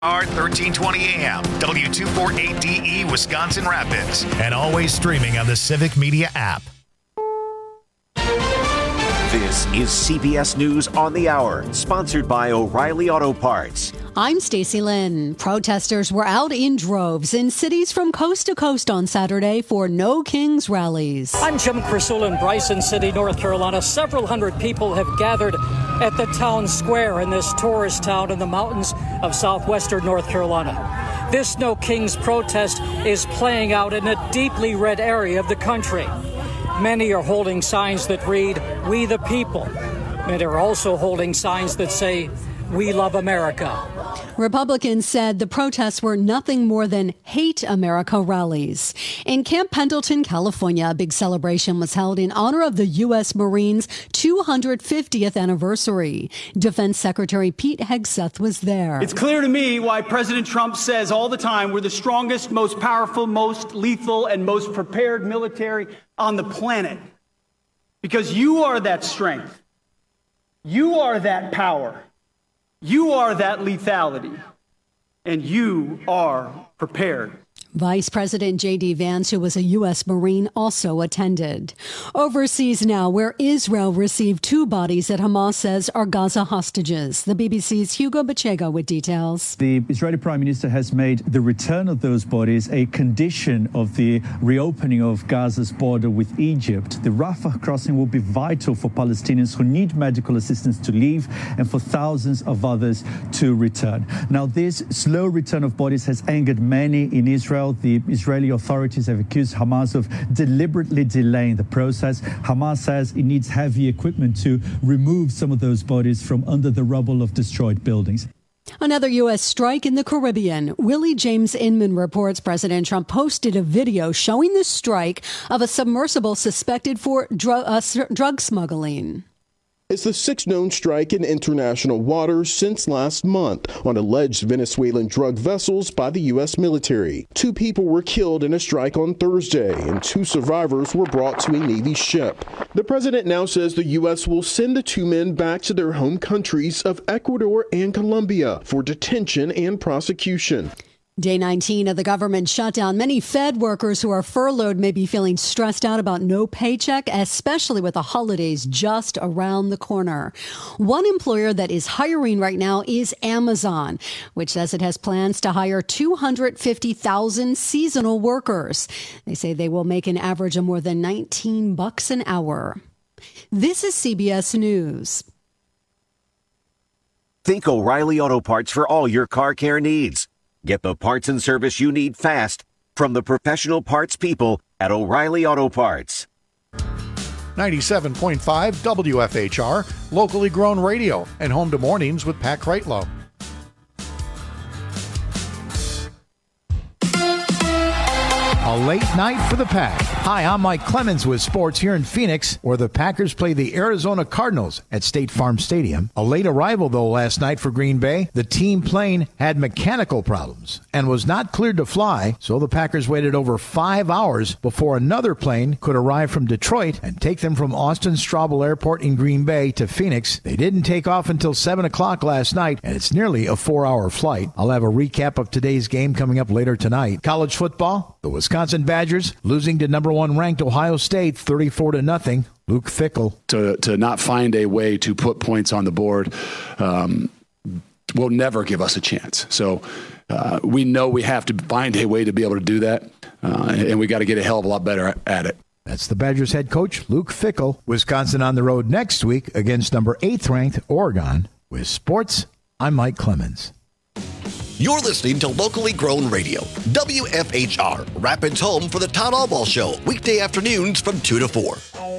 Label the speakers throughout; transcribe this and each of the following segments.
Speaker 1: 1320 AM, W248DE, Wisconsin Rapids, and always streaming on the Civic Media app.
Speaker 2: This is CBS News on the Hour, sponsored by O'Reilly Auto Parts.
Speaker 3: I'm Stacey Lynn. Protesters were out in droves in cities from coast to coast on Saturday for No Kings rallies.
Speaker 4: I'm Jim Crisula in Bryson City, North Carolina. Several hundred people have gathered at the town square in this tourist town in the mountains of southwestern North Carolina. This No Kings protest is playing out in a deeply red area of the country. Many are holding signs that read, "We the people." Many are also holding signs that say, "We love America."
Speaker 3: Republicans said the protests were nothing more than Hate America rallies. In Camp Pendleton, California, a big celebration was held in honor of the U.S. Marines' 250th anniversary. Defense Secretary Pete Hegseth was there.
Speaker 5: It's clear to me why President Trump says all the time we're the strongest, most powerful, most lethal, and most prepared military on the planet. Because you are that strength. You are that power. You are that lethality, and you are prepared.
Speaker 3: Vice President J.D. Vance, who was a U.S. Marine, also attended. Overseas now, where Israel received 2 bodies that Hamas says are Gaza hostages. The BBC's Hugo Bachega with details.
Speaker 6: The Israeli Prime Minister has made the return of those bodies a condition of the reopening of Gaza's border with Egypt. The Rafah crossing will be vital for Palestinians who need medical assistance to leave and for thousands of others to return. Now, this slow return of bodies has angered many in Israel. The Israeli authorities have accused Hamas of deliberately delaying the process. Hamas says it needs heavy equipment to remove some of those bodies from under the rubble of destroyed buildings.
Speaker 3: Another U.S. strike in the Caribbean. Willie James Inman reports President Trump posted a video showing the strike of a submersible suspected for drug smuggling.
Speaker 7: It's the 6th known strike in international waters since last month on alleged Venezuelan drug vessels by the U.S. military. 2 people were killed in a strike on Thursday, and 2 survivors were brought to a Navy ship. The president now says the U.S. will send the 2 men back to their home countries of Ecuador and Colombia for detention and prosecution.
Speaker 3: Day 19 of the government shutdown. Many Fed workers who are furloughed may be feeling stressed out about no paycheck, especially with the holidays just around the corner. One employer that is hiring right now is Amazon, which says it has plans to hire 250,000 seasonal workers. They say they will make an average of more than $19 an hour. This is CBS News.
Speaker 2: Think O'Reilly Auto Parts for all your car care needs. Get the parts and service you need fast from the professional parts people at O'Reilly Auto Parts.
Speaker 8: 97.5 WFHR, locally grown radio, and home to mornings with Pat Kreitlow.
Speaker 9: A late night for the Pack. Hi, I'm Mike Clemens with sports here in Phoenix, where the Packers play the Arizona Cardinals at State Farm Stadium. A late arrival, though, last night for Green Bay. The team plane had mechanical problems and was not cleared to fly, so the Packers waited over 5 hours before another plane could arrive from Detroit and take them from Austin Straubel Airport in Green Bay to Phoenix. They didn't take off until 7 o'clock last night, and it's nearly a 4-hour flight. I'll have a recap of today's game coming up later tonight. College football, the Wisconsin Badgers losing to number 1 ranked Ohio State 34-0. Luke Fickell.
Speaker 10: To not find a way to put points on the board will never give us a chance. So we know we have to find a way to be able to do that, and we got to get a hell of a lot better at it.
Speaker 9: That's the Badgers head coach, Luke Fickell. Wisconsin on the road next week against number 8th ranked Oregon. With sports, I'm Mike Clemens.
Speaker 11: You're listening to locally grown radio, WFHR, Rapids home for the Todd Albaugh Show, weekday afternoons from 2 to 4.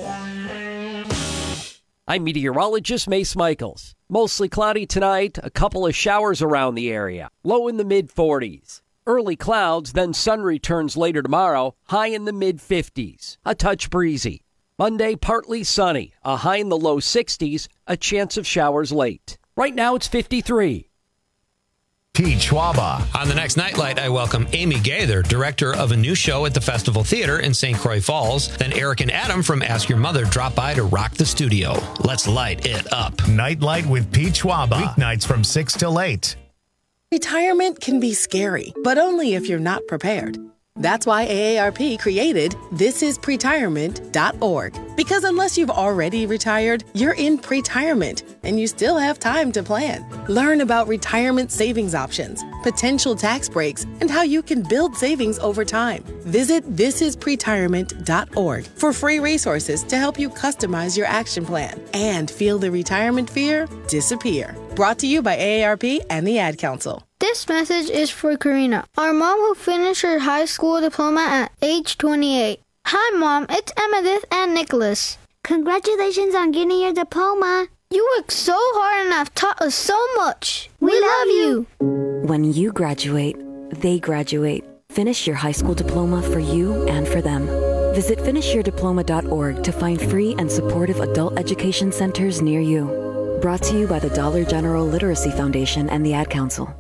Speaker 12: I'm meteorologist Mace Michaels. Mostly cloudy tonight, a couple of showers around the area, low in the mid-40s. Early clouds, then sun returns later tomorrow, high in the mid-50s, a touch breezy. Monday, partly sunny, a high in the low 60s, a chance of showers late. Right now it's 53.
Speaker 1: Pete Schwaba.
Speaker 13: On the next Nightlight, I welcome Amy Gaither, director of a new show at the Festival Theater in St. Croix Falls. Then Eric and Adam from Ask Your Mother drop by to rock the studio. Let's light it up.
Speaker 1: Nightlight with Pete Schwaba. Weeknights from 6 till 8.
Speaker 14: Retirement can be scary, but only if you're not prepared. That's why AARP created thisispretirement.org. Because unless you've already retired, you're in pretirement, and you still have time to plan. Learn about retirement savings options, potential tax breaks, and how you can build savings over time. Visit thisispretirement.org for free resources to help you customize your action plan and feel the retirement fear disappear. Brought to you by AARP and the Ad Council.
Speaker 15: This message is for Karina, our mom who finished her high school diploma at age 28. Hi, Mom. It's Emmettith and Nicholas.
Speaker 16: Congratulations on getting your diploma.
Speaker 15: You worked so hard and have taught us so much. We love you.
Speaker 17: When you graduate, they graduate. Finish your high school diploma for you and for them. Visit finishyourdiploma.org to find free and supportive adult education centers near you. Brought to you by the Dollar General Literacy Foundation and the Ad Council.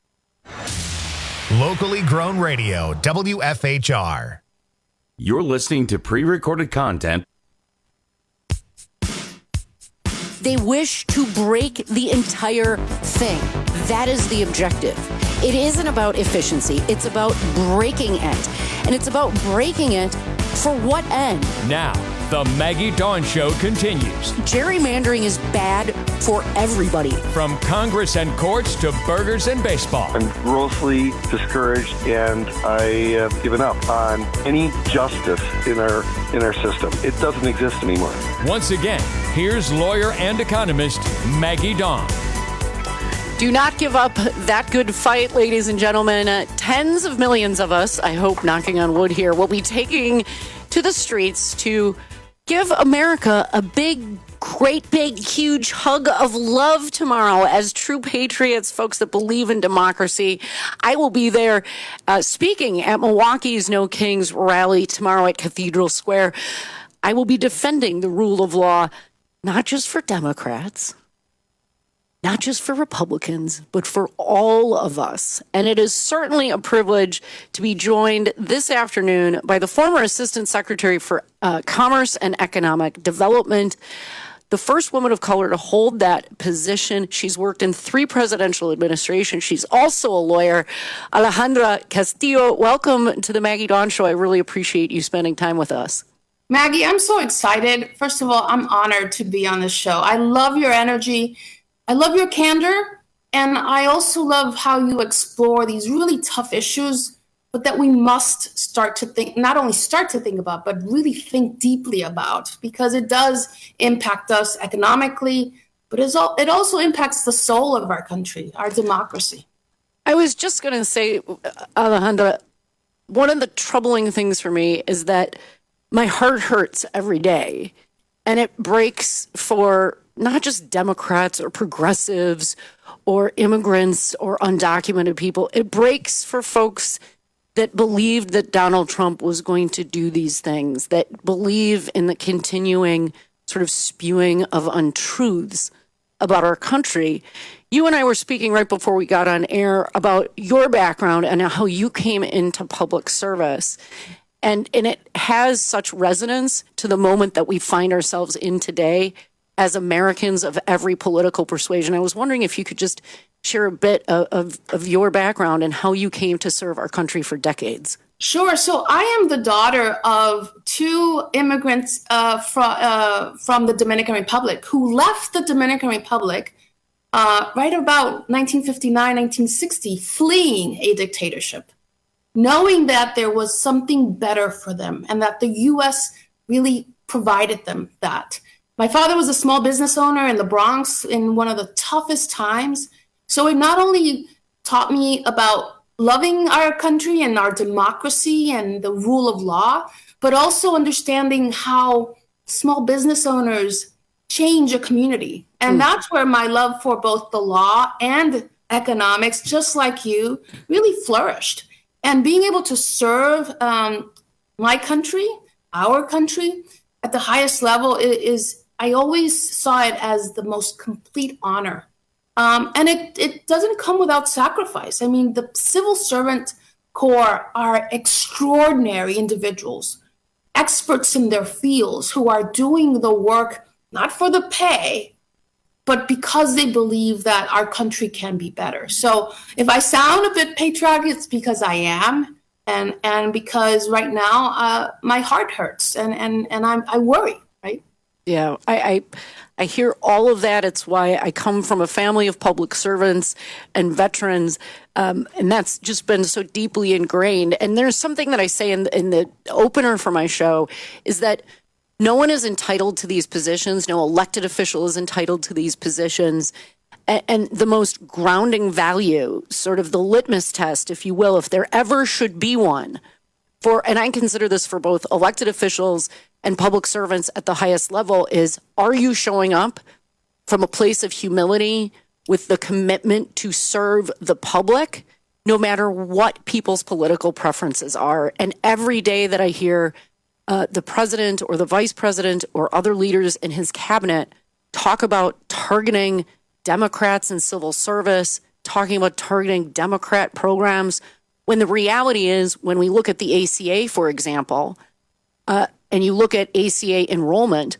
Speaker 1: Locally grown radio, WFHR.
Speaker 18: You're listening to pre-recorded content.
Speaker 19: They wish to break the entire thing. That is the objective. It isn't about efficiency. It's about breaking it. And it's about breaking it for what end?
Speaker 20: Now, the Maggie Dawn Show continues.
Speaker 19: Gerrymandering is bad for everybody.
Speaker 20: From Congress and courts to burgers and baseball.
Speaker 21: I'm grossly discouraged, and I have given up on any justice in our system. It doesn't exist anymore.
Speaker 20: Once again, here's lawyer and economist Maggie Dawn.
Speaker 19: Do not give up that good fight, ladies and gentlemen. Tens of millions of us, I hope, knocking on wood here, will be taking to the streets to give America a great big, huge hug of love tomorrow as true patriots, folks that believe in democracy. I will be there speaking at Milwaukee's No Kings rally tomorrow at Cathedral Square. I will be defending the rule of law, not just for Democrats, not just for Republicans, but for all of us. And it is certainly a privilege to be joined this afternoon by the former Assistant Secretary for Commerce and Economic Development, the first woman of color to hold that position. She's worked in 3 presidential administrations. She's also a lawyer. Alejandra Castillo, welcome to the Maggie Dawn Show. I really appreciate you spending time with us.
Speaker 22: Maggie, I'm so excited. First of all, I'm honored to be on this show. I love your energy. I love your candor, and I also love how you explore these really tough issues, but that we must start to think, not only start to think about, but really think deeply about, because it does impact us economically, but it also impacts the soul of our country, our democracy.
Speaker 19: I was just going to say, Alejandra, one of the troubling things for me is that my heart hurts every day, and it breaks for not just Democrats or progressives or immigrants or undocumented people. It breaks for folks that believed that Donald Trump was going to do these things, that believe in the continuing sort of spewing of untruths about our country. You and I were speaking right before we got on air about your background and how you came into public service. And it has such resonance to the moment that we find ourselves in today as Americans of every political persuasion. I was wondering if you could just share a bit of your background and how you came to serve our country for decades.
Speaker 22: Sure. So I am the daughter of 2 immigrants from the Dominican Republic who left the Dominican Republic right about 1959, 1960, fleeing a dictatorship, knowing that there was something better for them and that the U.S. really provided them that. My father was a small business owner in the Bronx in one of the toughest times. So it not only taught me about loving our country and our democracy and the rule of law, but also understanding how small business owners change a community. And that's where my love for both the law and economics, just like you, really flourished. And being able to serve my country, our country, at the highest level is I always saw it as the most complete honor. And it doesn't come without sacrifice. I mean, the civil servant corps are extraordinary individuals, experts in their fields who are doing the work, not for the pay, but because they believe that our country can be better. So if I sound a bit patriotic, it's because I am, and because right now my heart hurts, and I worry, right?
Speaker 19: Yeah, I hear all of that. It's why I come from a family of public servants and veterans, and that's just been so deeply ingrained. And there's something that I say in the opener for my show is that no one is entitled to these positions. No elected official is entitled to these positions. And the most grounding value, sort of the litmus test, if you will, if there ever should be one, and I consider this for both elected officials and public servants at the highest level, is, are you showing up from a place of humility with the commitment to serve the public, no matter what people's political preferences are? And every day that I hear the president or the vice president or other leaders in his cabinet talk about targeting Democrats in civil service, talking about targeting Democrat programs, when the reality is, when we look at the ACA, for example, and you look at ACA enrollment,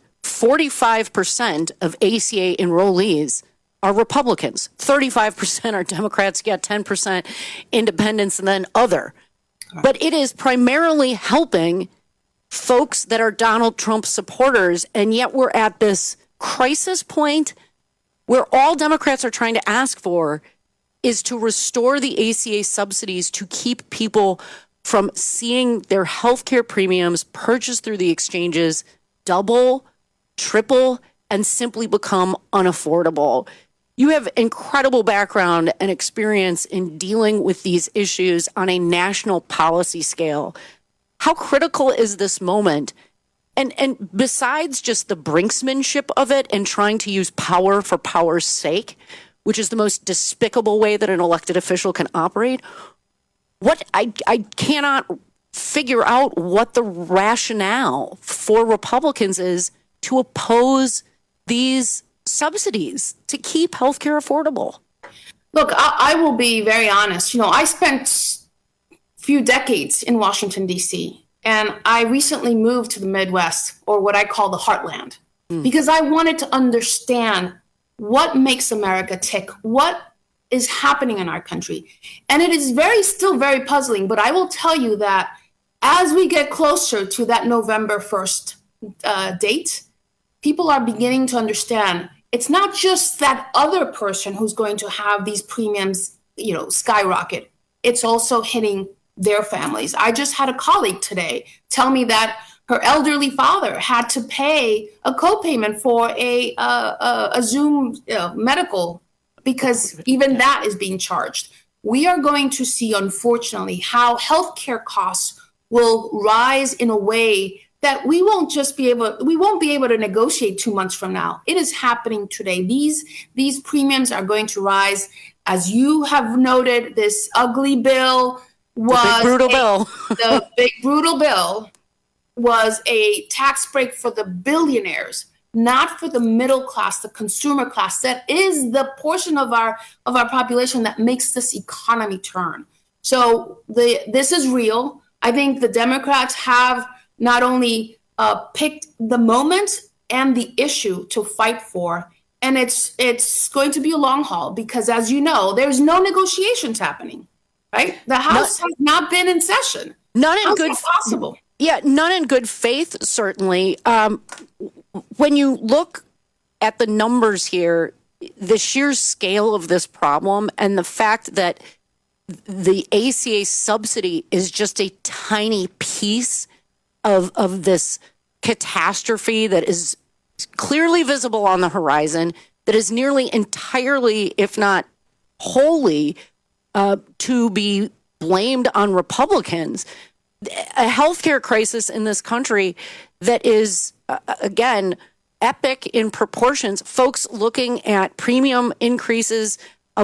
Speaker 19: 45% of ACA enrollees are Republicans. 35% are Democrats, get 10% independents, and then other. But it is primarily helping folks that are Donald Trump supporters, and yet we're at this crisis point where all Democrats are trying to ask for is to restore the ACA subsidies to keep people from seeing their health care premiums purchased through the exchanges double, triple, and simply become unaffordable. You have incredible background and experience in dealing with these issues on a national policy scale. How critical is this moment? And besides just the brinksmanship of it and trying to use power for power's sake, which is the most despicable way that an elected official can operate, what I cannot figure out what the rationale for Republicans is to oppose these subsidies to keep healthcare affordable.
Speaker 22: Look, I will be very honest. I spent few decades in Washington, D.C., and I recently moved to the Midwest, or what I call the heartland, because I wanted to understand what makes America tick, what is happening in our country. And it is still very puzzling, but I will tell you that as we get closer to that November 1st date, people are beginning to understand it's not just that other person who's going to have these premiums, skyrocket. It's also hitting their families. I just had a colleague today tell me that her elderly father had to pay a copayment for a Zoom medical, because even that is being charged. We are going to see, unfortunately, how healthcare costs will rise in a way that we won't be able to negotiate 2 months from now. It is happening today. These premiums are going to rise. As you have noted, this ugly bill was the big brutal bill was a tax break for the billionaires, not for the middle class, the consumer class. That is the portion of our population that makes this economy turn. So this is real. I think the Democrats have not only picked the moment and the issue to fight for, and it's going to be a long haul because, as you know, there's no negotiations happening. Right? The House has not been in session.
Speaker 19: None in
Speaker 22: How's
Speaker 19: good
Speaker 22: that possible.
Speaker 19: Yeah, none in good faith, certainly. When you look at the numbers here, the sheer scale of this problem and the fact that the ACA subsidy is just a tiny piece of this catastrophe that is clearly visible on the horizon, that is nearly entirely, if not wholly, to be blamed on Republicans. A healthcare crisis in this country that is, again, epic in proportions. Folks looking at premium increases of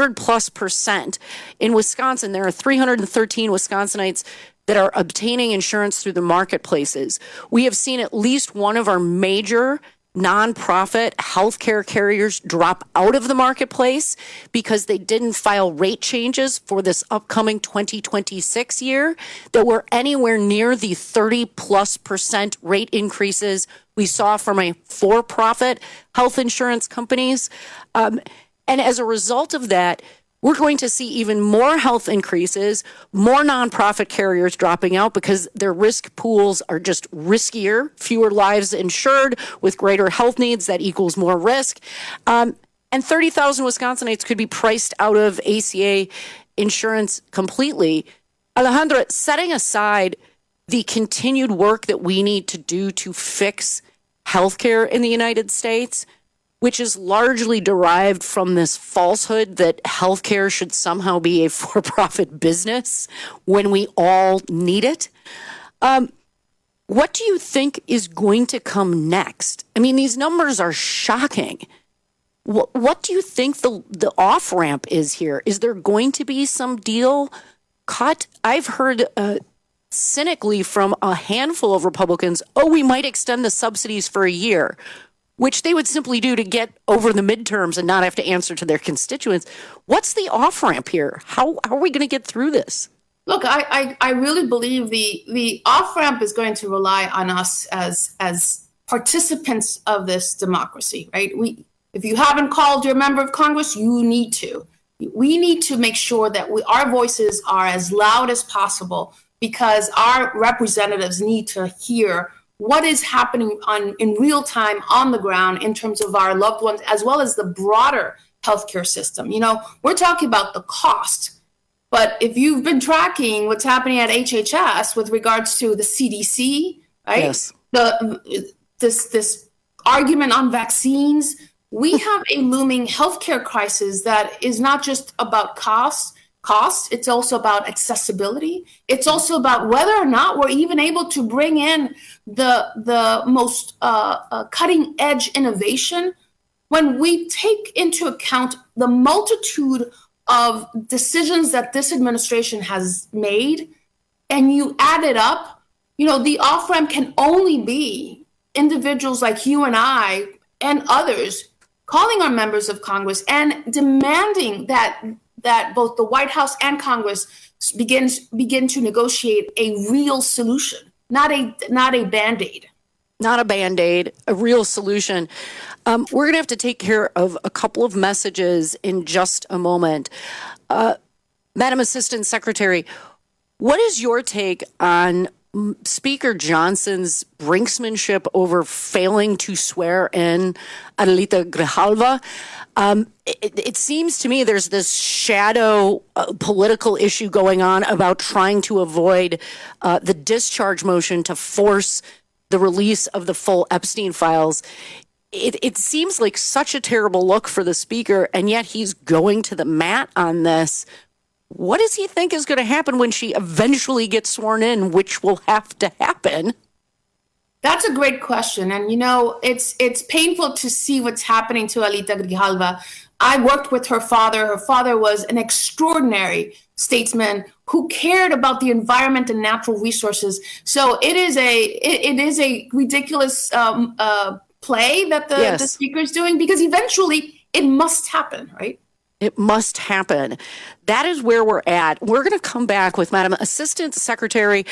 Speaker 19: 100+%. In Wisconsin, there are 313 Wisconsinites that are obtaining insurance through the marketplaces. We have seen at least one of our major nonprofit healthcare carriers drop out of the marketplace because they didn't file rate changes for this upcoming 2026 year that were anywhere near the 30+% rate increases we saw from a for-profit health insurance companies. And as a result of that, we're going to see even more health increases, more nonprofit carriers dropping out because their risk pools are just riskier, fewer lives insured with greater health needs. That equals more risk. And 30,000 Wisconsinites could be priced out of ACA insurance completely. Alejandra, setting aside the continued work that we need to do to fix healthcare in the United States, which is largely derived from this falsehood that healthcare should somehow be a for-profit business when we all need it. What do you think is going to come next? I mean, these numbers are shocking. What do you think the off-ramp is here? Is there going to be some deal cut? I've heard cynically from a handful of Republicans, we might extend the subsidies for a year, which they would simply do to get over the midterms and not have to answer to their constituents. What's the off-ramp here? How are we going to get through this?
Speaker 22: Look, I really believe the off-ramp is going to rely on us as participants of this democracy, right? If you haven't called your member of Congress, you need to. We need to make sure that our voices are as loud as possible because our representatives need to hear what is happening in real time on the ground in terms of our loved ones, as well as the broader healthcare system. You know, we're talking about the cost, but if you've been tracking what's happening at HHS with regards to the CDC, right? Yes. This argument on vaccines, we have a looming healthcare crisis that is not just about cost, it's also about accessibility. It's also about whether or not we're even able to bring in the most cutting edge innovation when we take into account the multitude of decisions that this administration has made and you add it up. You know, the off-ramp can only be individuals like you and I and others calling our members of Congress and demanding that both the White House and Congress begin to negotiate a real solution, not a Band-Aid.
Speaker 19: Not a Band-Aid, a real solution. We're going to have to take care of a couple of messages in just a moment. Madam Assistant Secretary, what is your take on Speaker Johnson's brinksmanship over failing to swear in Adelita Grijalva? It seems to me there's this shadow political issue going on about trying to avoid the discharge motion to force the release of the full Epstein files. It seems like such a terrible look for the speaker, and yet he's going to the mat on this. What does he think is going to happen when she eventually gets sworn in, which will have to happen?
Speaker 22: That's a great question. And, you know, it's painful to see what's happening to Adelita Grijalva. I worked with her father. Her father was an extraordinary statesman who cared about the environment and natural resources. So it is a ridiculous play that the speaker is doing, because eventually it must happen, right?
Speaker 19: It must happen. That is where we're at. We're going to come back with Madam Assistant Secretary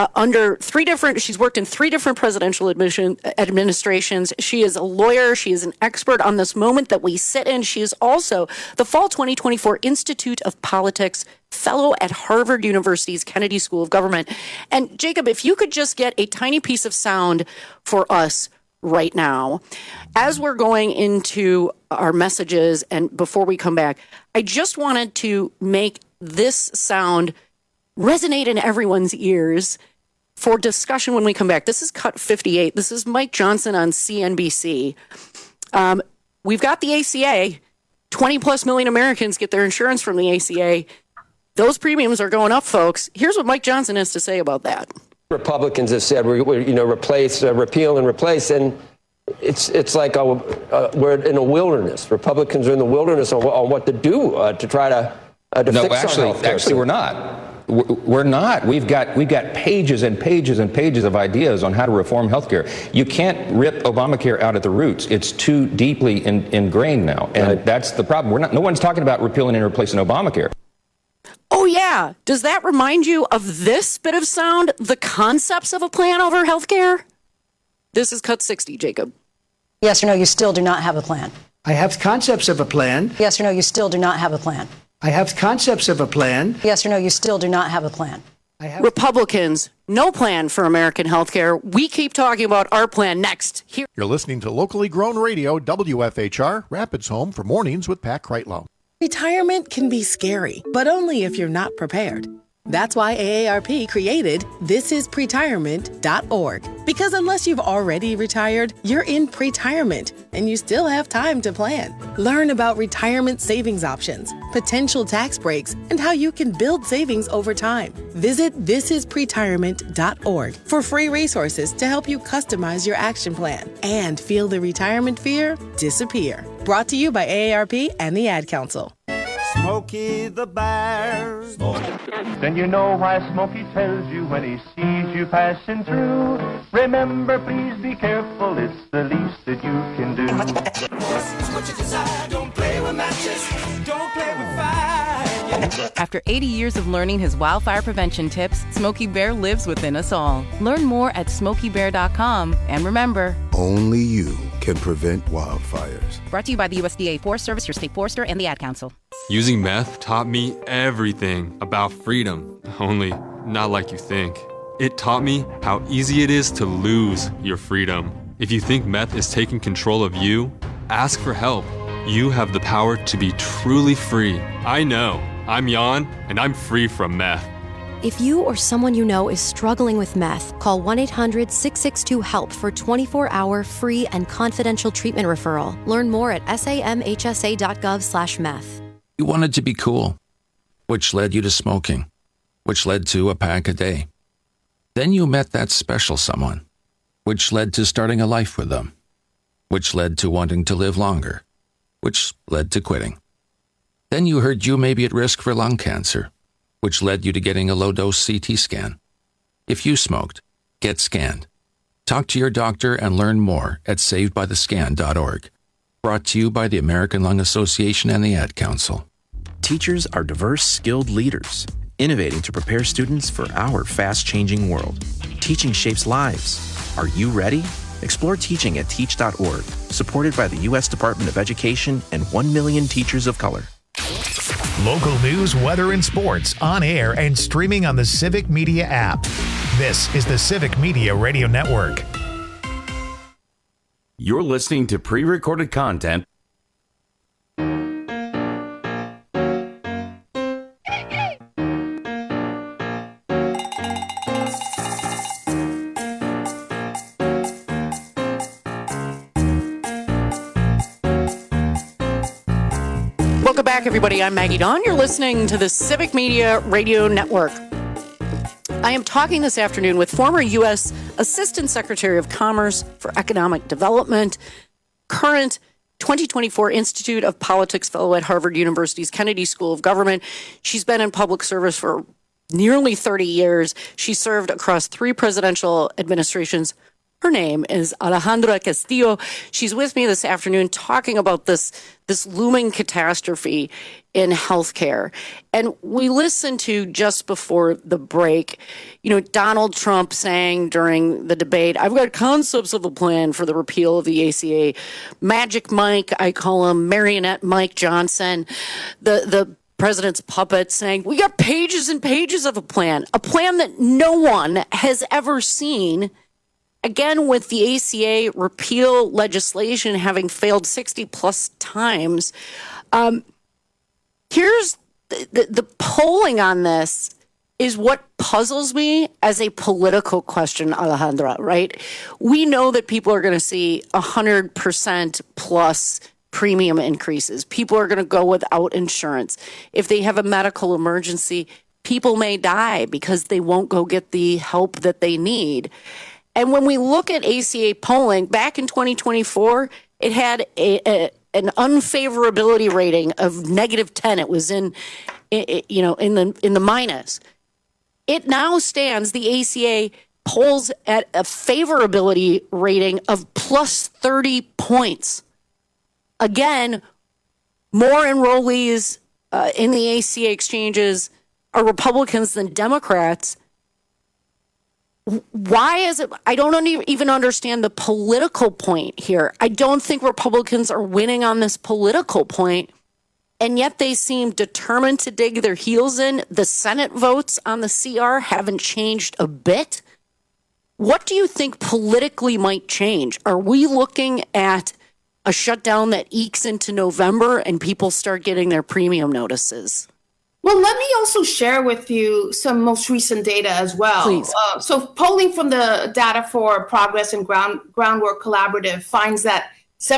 Speaker 19: she's worked in 3 different presidential administrations. She is a lawyer. She is an expert on this moment that we sit in. She is also the Fall 2024 Institute of Politics Fellow at Harvard University's Kennedy School of Government. And Jacob, if you could just get a tiny piece of sound for us right now, as we're going into our messages and before we come back, I just wanted to make this sound resonate in everyone's ears for discussion when we come back. This is Cut 58. This is Mike Johnson on CNBC. We've got the ACA. 20 plus million Americans get their insurance from the ACA. Those premiums are going up, folks. Here's what Mike Johnson has to say about that.
Speaker 4: Republicans have said repeal and replace, and it's like we're in a wilderness. Republicans are in the wilderness on what to do to try to fix our health care.
Speaker 5: Actually, we're not. We're not. We've got pages and pages and pages of ideas on how to reform healthcare. You can't rip Obamacare out at the roots. It's too deeply ingrained now, and that's the problem. No one's talking about repealing and replacing Obamacare.
Speaker 19: Oh, yeah. Does that remind you of this bit of sound? The concepts of a plan over healthcare? This is Cut 60, Jacob.
Speaker 6: Yes or no, you still do not have a plan.
Speaker 23: I have concepts of a plan.
Speaker 6: Yes or no, you still do not have a plan.
Speaker 23: I have concepts of a plan.
Speaker 6: Yes or no, you still do not have a plan.
Speaker 19: Republicans, no plan for American healthcare. We keep talking about our plan next. Here.
Speaker 8: You're listening to locally grown radio, WFHR, Rapids Home for Mornings with Pat Kreitlow.
Speaker 14: Retirement can be scary, but only if you're not prepared. That's why AARP created thisispretirement.org. Because unless you've already retired, you're in pretirement and you still have time to plan. Learn about retirement savings options, potential tax breaks, and how you can build savings over time. Visit thisispretirement.org for free resources to help you customize your action plan and feel the retirement fear disappear. Brought to you by AARP and the Ad Council.
Speaker 24: Smokey the Bear. Then you know why Smokey tells you when he sees you passing through. Remember, please be careful, it's the least that you can do. What you desire, don't play with matches, don't play with fire.
Speaker 25: After 80 years of learning his wildfire prevention tips, Smokey Bear lives within us all. Learn more at SmokeyBear.com. And remember,
Speaker 26: only you can prevent wildfires.
Speaker 25: Brought to you by the USDA Forest Service, your state forester, and the Ad Council.
Speaker 27: Using meth taught me everything about freedom, only not like you think. It taught me how easy it is to lose your freedom. If you think meth is taking control of you, ask for help. You have the power to be truly free. I know. I'm Jan, and I'm free from meth.
Speaker 28: If you or someone you know is struggling with meth, call 1-800-662-HELP for 24-hour free and confidential treatment referral. Learn more at samhsa.gov/meth.
Speaker 29: You wanted to be cool, which led you to smoking, which led to a pack a day. Then you met that special someone, which led to starting a life with them, which led to wanting to live longer, which led to quitting. Then you heard you may be at risk for lung cancer, which led you to getting a low-dose CT scan. If you smoked, get scanned. Talk to your doctor and learn more at savedbythescan.org. Brought to you by the American Lung Association and the Ad Council.
Speaker 30: Teachers are diverse, skilled leaders, innovating to prepare students for our fast-changing world. Teaching shapes lives. Are you ready? Explore teaching at teach.org, supported by the U.S. Department of Education and 1 million teachers of color.
Speaker 1: Local news, weather, and sports on air and streaming on the Civic Media app. This is the Civic Media Radio Network.
Speaker 18: You're listening to pre-recorded content.
Speaker 19: Welcome back, everybody. I'm Maggie Dawn. You're listening to the Civic Media Radio Network. I am talking this afternoon with former U.S. Assistant Secretary of Commerce for Economic Development, current 2024 Institute of Politics Fellow at Harvard University's Kennedy School of Government. She's been in public service for nearly 30 years. She served across 3 presidential administrations. Her name is Alejandra Castillo. She's with me this afternoon talking about this looming catastrophe in healthcare. And we listened to just before the break, Donald Trump saying during the debate, I've got concepts of a plan for the repeal of the ACA. Magic Mike, I call him Marionette Mike Johnson, the president's puppet, saying, we got pages and pages of a plan that no one has ever seen. Again, with the ACA repeal legislation having failed 60 plus times, here's the polling on this is what puzzles me as a political question, Alejandra, right? We know that people are going to see 100% plus premium increases. People are going to go without insurance. If they have a medical emergency, people may die because they won't go get the help that they need. And when we look at ACA polling, back in 2024, it had an unfavorability rating of -10. It was in the minus. It now stands, the ACA polls at a favorability rating of plus 30 points. Again, more enrollees in the ACA exchanges are Republicans than Democrats. Why is it? I don't even understand the political point here. I don't think Republicans are winning on this political point, and yet they seem determined to dig their heels in. The Senate votes on the CR haven't changed a bit. What do you think politically might change? Are we looking at a shutdown that ekes into November and people start getting their premium notices?
Speaker 22: Well, let me also share with you some most recent data as well.
Speaker 19: Please.
Speaker 22: So polling from the Data for Progress and Groundwork Collaborative finds that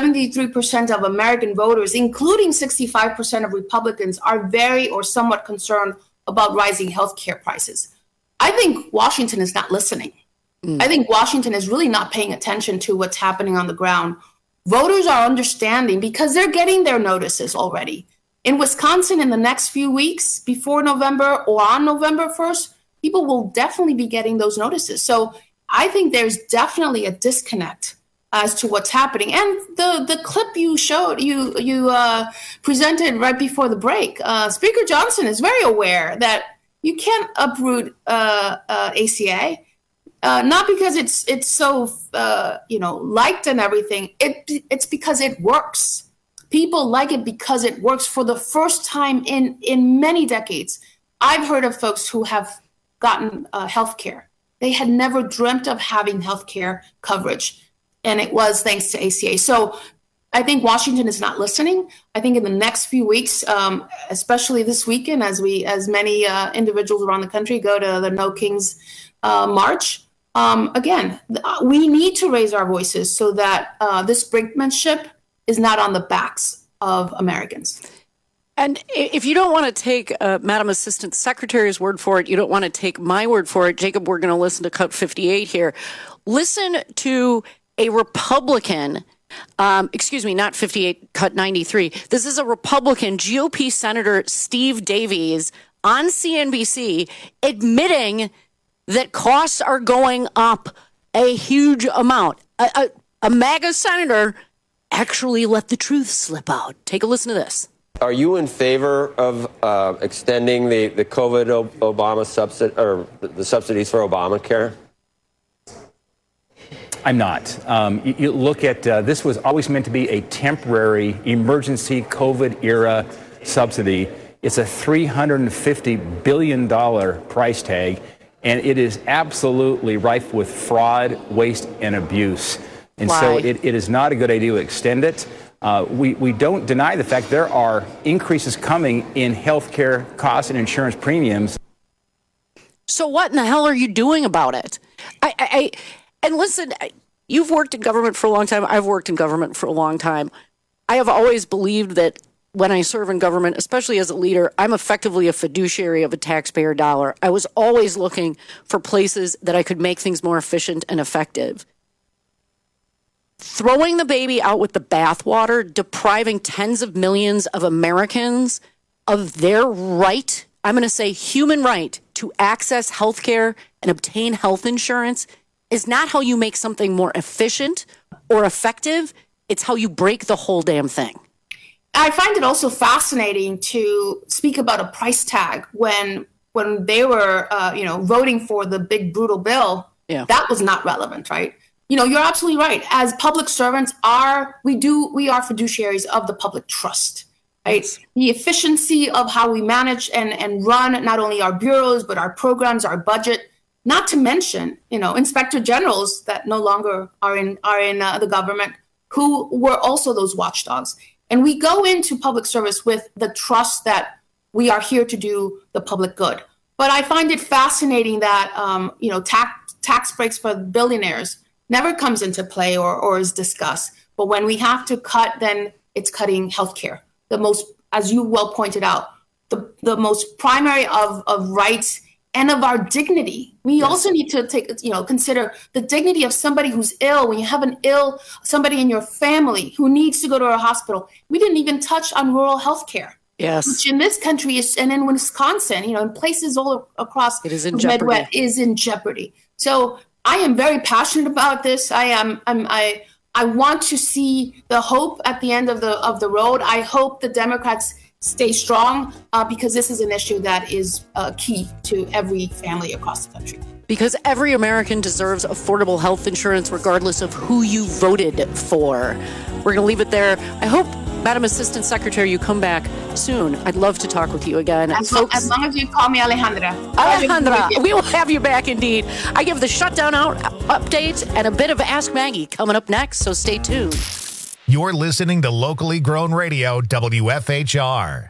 Speaker 22: 73% of American voters, including 65% of Republicans, are very or somewhat concerned about rising healthcare prices. I think Washington is not listening. I think Washington is really not paying attention to what's happening on the ground. Voters are understanding because they're getting their notices already. In Wisconsin, in the next few weeks, before November or on November 1st, people will definitely be getting those notices. So I think there's definitely a disconnect as to what's happening. And the clip you showed, you presented right before the break, Speaker Johnson is very aware that you can't uproot ACA, not because it's so liked and everything. It's because it works. People like it because it works. For the first time in many decades, I've heard of folks who have gotten health care. They had never dreamt of having health care coverage, and it was thanks to ACA. So I think Washington is not listening. I think in the next few weeks, especially this weekend, as many individuals around the country go to the No Kings March, again, we need to raise our voices so that this brinkmanship is not on the backs of Americans.
Speaker 19: And if you don't want to take Madam Assistant Secretary's word for it, you don't want to take my word for it, Jacob, we're going to listen to Cut 58 here. Listen to a Republican, not 58, Cut 93. This is a Republican GOP Senator Steve Davies on CNBC admitting that costs are going up a huge amount. A MAGA senator actually let the truth slip out. Take a listen to this.
Speaker 4: Are you in favor of extending the COVID Obama subsidy or the subsidies for Obamacare?
Speaker 2: I'm not. You look at this was always meant to be a temporary emergency COVID era subsidy. It's a $350 billion price tag, and it is absolutely rife with fraud, waste, and abuse. And so it is not a good idea to extend it. We don't deny the fact there are increases coming in healthcare costs and insurance premiums.
Speaker 19: So what in the hell are you doing about it? And listen, you've worked in government for a long time. I've worked in government for a long time. I have always believed that when I serve in government, especially as a leader, I'm effectively a fiduciary of a taxpayer dollar. I was always looking for places that I could make things more efficient and effective. Throwing the baby out with the bathwater, depriving tens of millions of Americans of their right, I'm going to say human right, to access health care and obtain health insurance is not how you make something more efficient or effective. It's how you break the whole damn thing.
Speaker 22: I find it also fascinating to speak about a price tag when they were, voting for the big brutal bill. Yeah. That was not relevant, right? You're absolutely right. As public servants we are fiduciaries of the public trust, right? The efficiency of how we manage and run not only our bureaus, but our programs, our budget, not to mention, inspector generals that no longer are in the government, who were also those watchdogs. And we go into public service with the trust that we are here to do the public good. But I find it fascinating that, tax breaks for billionaires never comes into play or is discussed. But when we have to cut, then it's cutting healthcare. The most, as you well pointed out, the most primary of rights and of our dignity. We also need to consider the dignity of somebody who's ill. When you have somebody in your family who needs to go to a hospital, we didn't even touch on rural healthcare.
Speaker 19: Yes.
Speaker 22: Which in this country is, and in Wisconsin, in places all across
Speaker 19: it is in
Speaker 22: the
Speaker 19: jeopardy.
Speaker 22: Midwest, is in jeopardy. So I am very passionate about this. I want to see the hope at the end of the road. I hope the Democrats stay strong because this is an issue that is key to every family across the country.
Speaker 19: Because every American deserves affordable health insurance regardless of who you voted for. We're going to leave it there. I hope, Madam Assistant Secretary, you come back soon. I'd love to talk with you again.
Speaker 22: As long as you call me Alejandra.
Speaker 19: Alejandra, we will have you back indeed. I give the shutdown out update and a bit of Ask Maggie coming up next, so stay tuned.
Speaker 1: You're listening to locally grown radio, WFHR.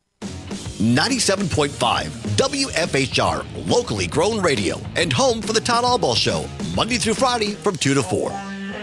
Speaker 3: 97.5 WFHR, locally grown radio, and home for the Todd Albaugh Show, Monday through Friday from 2 to 4.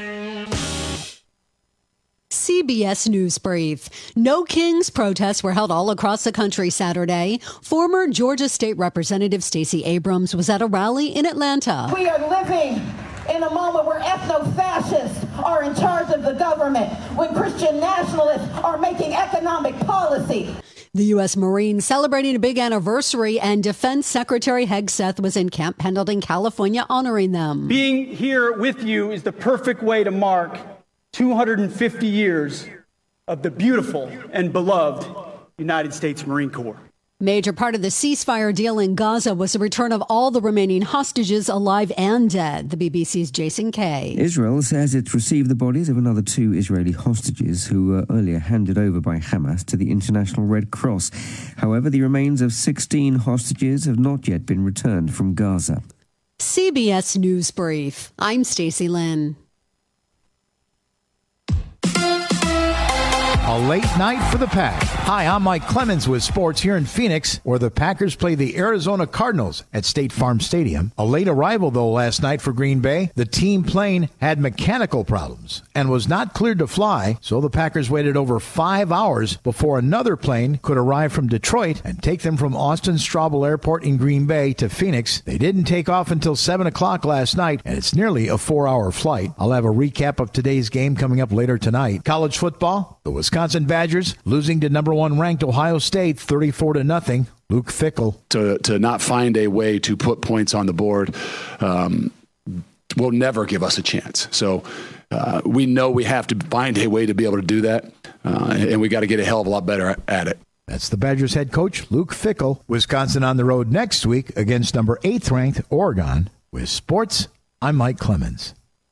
Speaker 7: CBS News Brief. No Kings protests were held all across the country Saturday. Former Georgia State Representative Stacey Abrams was at a rally in Atlanta.
Speaker 9: We are living in a moment where ethno-fascists are in charge of the government, when Christian nationalists are making economic policy.
Speaker 7: The U.S. Marines celebrating a big anniversary, and Defense Secretary Hegseth was in Camp Pendleton, California, honoring them.
Speaker 10: Being here with you is the perfect way to mark 250 years of the beautiful and beloved United States Marine Corps.
Speaker 7: Major part of the ceasefire deal in Gaza was the return of all the remaining hostages, alive and dead. The BBC's Jason Kay.
Speaker 11: Israel says it's received the bodies of another 2 Israeli hostages who were earlier handed over by Hamas to the International Red Cross. However, the remains of 16 hostages have not yet been returned from Gaza.
Speaker 7: CBS News Brief. I'm Stacey Lynn.
Speaker 8: A late night for the Pack. Hi, I'm Mike Clemens with sports here in Phoenix, where the Packers play the Arizona Cardinals at State Farm Stadium. A late arrival, though, last night for Green Bay. The team plane had mechanical problems and was not cleared to fly, so the Packers waited over 5 hours before another plane could arrive from Detroit and take them from Austin Straubel Airport in Green Bay to Phoenix. They didn't take off until 7 o'clock last night, and it's nearly a 4-hour flight. I'll have a recap of today's game coming up later tonight. College football, the Wisconsin Badgers losing to number 1 ranked Ohio State 34-0. Luke Fickell.
Speaker 12: To not find a way to put points on the board will never give us a chance. So we know we have to find a way to be able to do that, and we got to get a hell of a lot better at it.
Speaker 8: That's the Badgers head coach, Luke Fickell. Wisconsin on the road next week against number 8th ranked Oregon. With sports, I'm Mike Clemens.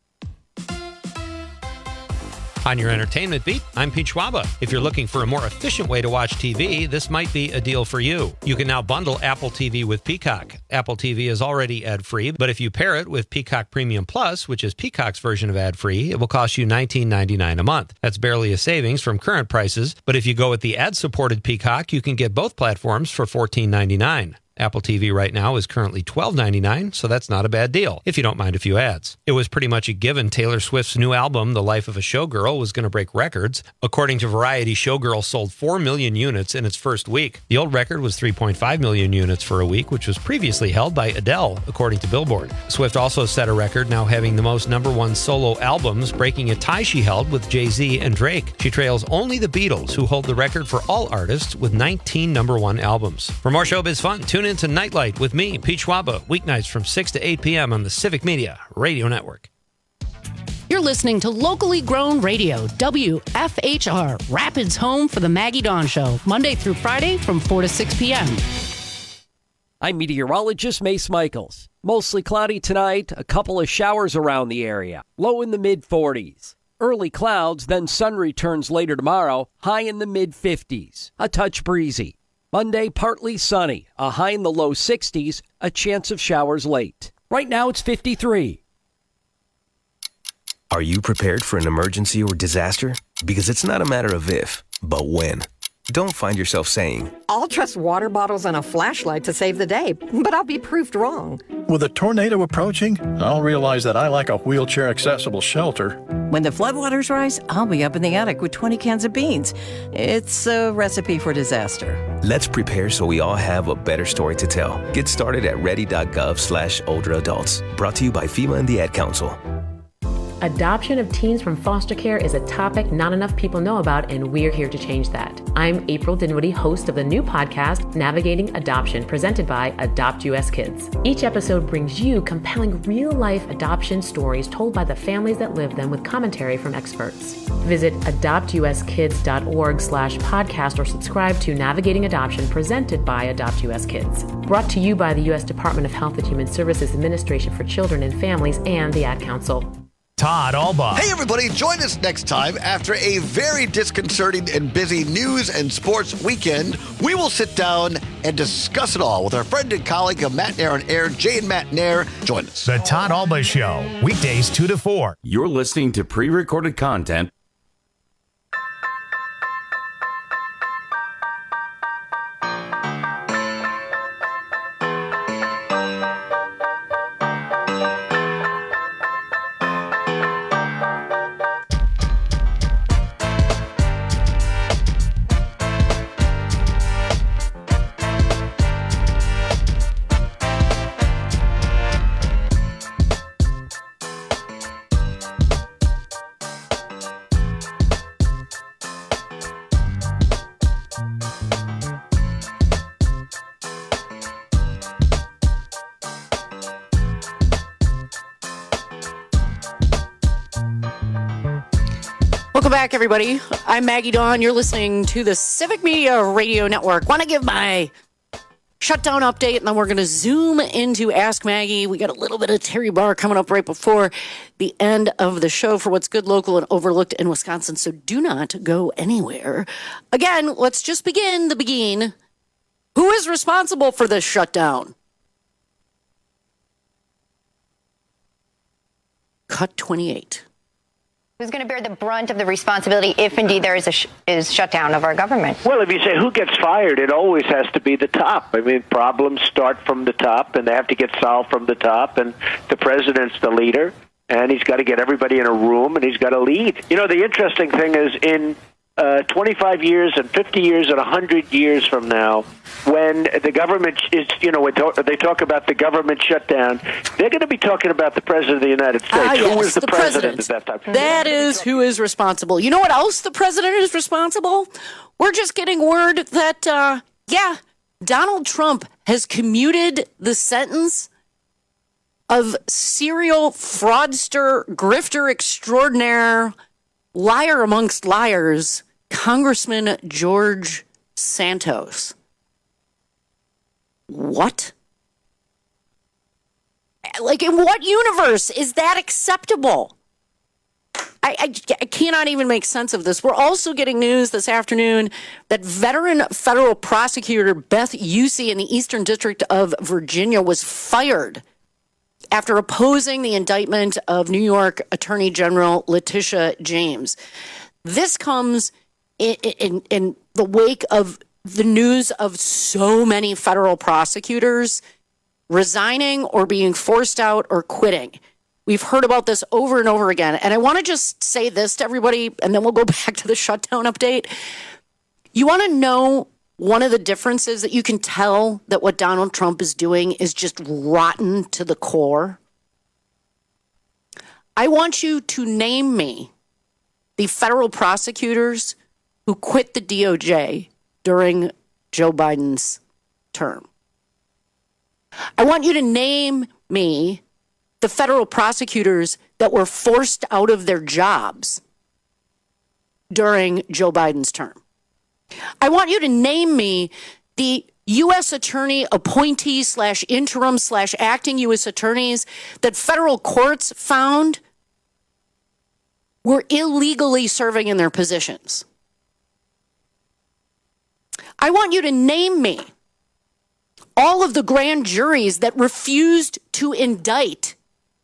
Speaker 13: On your entertainment beat, I'm Pete Schwaba. If you're looking for a more efficient way to watch TV, this might be a deal for you. You can now bundle Apple TV with Peacock. Apple TV is already ad-free, but if you pair it with Peacock Premium Plus, which is Peacock's version of ad-free, it will cost you $19.99 a month. That's barely a savings from current prices, but if you go with the ad-supported Peacock, you can get both platforms for $14.99. Apple TV right now is currently $12.99, so that's not a bad deal, if you don't mind a few ads. It was pretty much a given Taylor Swift's new album, The Life of a Showgirl, was going to break records. According to Variety, Showgirl sold 4 million units in its first week. The old record was 3.5 million units for a week, which was previously held by Adele, according to Billboard. Swift also set a record, now having the most #1 solo albums, breaking a tie she held with Jay-Z and Drake. She trails only the Beatles, who hold the record for all artists with 19 #1 albums. For more showbiz fun, tune in to Nightlight with me, Pete Schwaba, weeknights from 6 to 8 p.m. on the Civic Media Radio Network.
Speaker 19: You're listening to locally grown radio, WFHR, Rapids home for the Maggie Dawn Show, Monday through Friday from 4 to 6 p.m.
Speaker 15: I'm meteorologist Mace Michaels. Mostly cloudy tonight, a couple of showers around the area, low in the mid-40s. Early clouds, then sun returns later tomorrow, high in the mid-50s, a touch breezy. Monday, partly sunny, a high in the low 60s, a chance of showers late. Right now, it's 53.
Speaker 16: Are you prepared for an emergency or disaster? Because it's not a matter of if, but when. Don't find yourself saying,
Speaker 17: I'll trust water bottles and a flashlight to save the day, but I'll be proved wrong.
Speaker 31: With a tornado approaching, I'll realize that I lack a wheelchair-accessible shelter.
Speaker 32: When the floodwaters rise, I'll be up in the attic with 20 cans of beans. It's a recipe for disaster.
Speaker 16: Let's prepare so we all have a better story to tell. Get started at ready.gov/older adults. Brought to you by FEMA and the Ad Council.
Speaker 33: Adoption of teens from foster care is a topic not enough people know about, and we're here to change that.
Speaker 5: I'm April Dinwiddie, host of the new podcast, Navigating Adoption, presented by Adopt US Kids. Each episode brings you compelling real-life adoption stories told by the families that live them with commentary from experts. Visit adoptuskids.org/podcast or subscribe to Navigating Adoption, presented by Adopt US Kids. Brought to you by the U.S. Department of Health and Human Services Administration for Children and Families and the Ad Council.
Speaker 1: Todd Alba.
Speaker 3: Hey, everybody, join us next time after a very disconcerting and busy news and sports weekend. We will sit down and discuss it all with our friend and colleague of Matt Nair on Air, Jay and Matt Nair. Join us.
Speaker 1: The Todd Alba Show, weekdays 2 to 4.
Speaker 18: You're listening to pre-recorded content.
Speaker 19: Welcome back, everybody. I'm Maggie Dawn. You're listening to the Civic Media Radio Network. Want to give my shutdown update, and then we're going to zoom into Ask Maggie. We got a little bit of Terry Barr coming up right before the end of the show for what's good, local, and overlooked in Wisconsin, so do not go anywhere. Again, let's just begin the beginning. Who is responsible for this shutdown? Cut 28.
Speaker 6: Who's going to bear the brunt of the responsibility if indeed there is a shutdown of our government?
Speaker 14: Well, if you say who gets fired, it always has to be the top. I mean, problems start from the top, and they have to get solved from the top, and the president's the leader, and he's got to get everybody in a room, and he's got to lead. You know, the interesting thing is in 25 years and 50 years and 100 years from now, when the government is, you know, they talk about the government shutdown, they're going to be talking about the President of the United States. Who was the president at that time?
Speaker 19: That is who is responsible. You know what else the president is responsible? We're just getting word that, Donald Trump has commuted the sentence of serial fraudster, grifter extraordinaire, liar amongst liars, Congressman George Santos. What? Like, in what universe is that acceptable? I cannot even make sense of this. We're also getting news this afternoon that veteran federal prosecutor Beth Usey in the Eastern District of Virginia was fired after opposing the indictment of New York Attorney General Letitia James. This comes in the wake of the news of so many federal prosecutors resigning or being forced out or quitting. We've heard about this over and over again. And I want to just say this to everybody, and then we'll go back to the shutdown update. You want to know one of the differences that you can tell that what Donald Trump is doing is just rotten to the core? I want you to name me the federal prosecutors who quit the DOJ during Joe Biden's term. I want you to name me the federal prosecutors that were forced out of their jobs during Joe Biden's term. I want you to name me the U.S. attorney appointees / interim / acting U.S. attorneys that federal courts found were illegally serving in their positions. I want you to name me all of the grand juries that refused to indict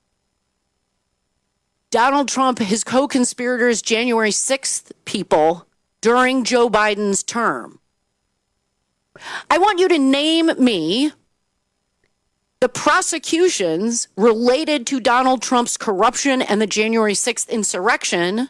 Speaker 19: Donald Trump, his co-conspirators, January 6th people during Joe Biden's term. I want you to name me the prosecutions related to Donald Trump's corruption and the January 6th insurrection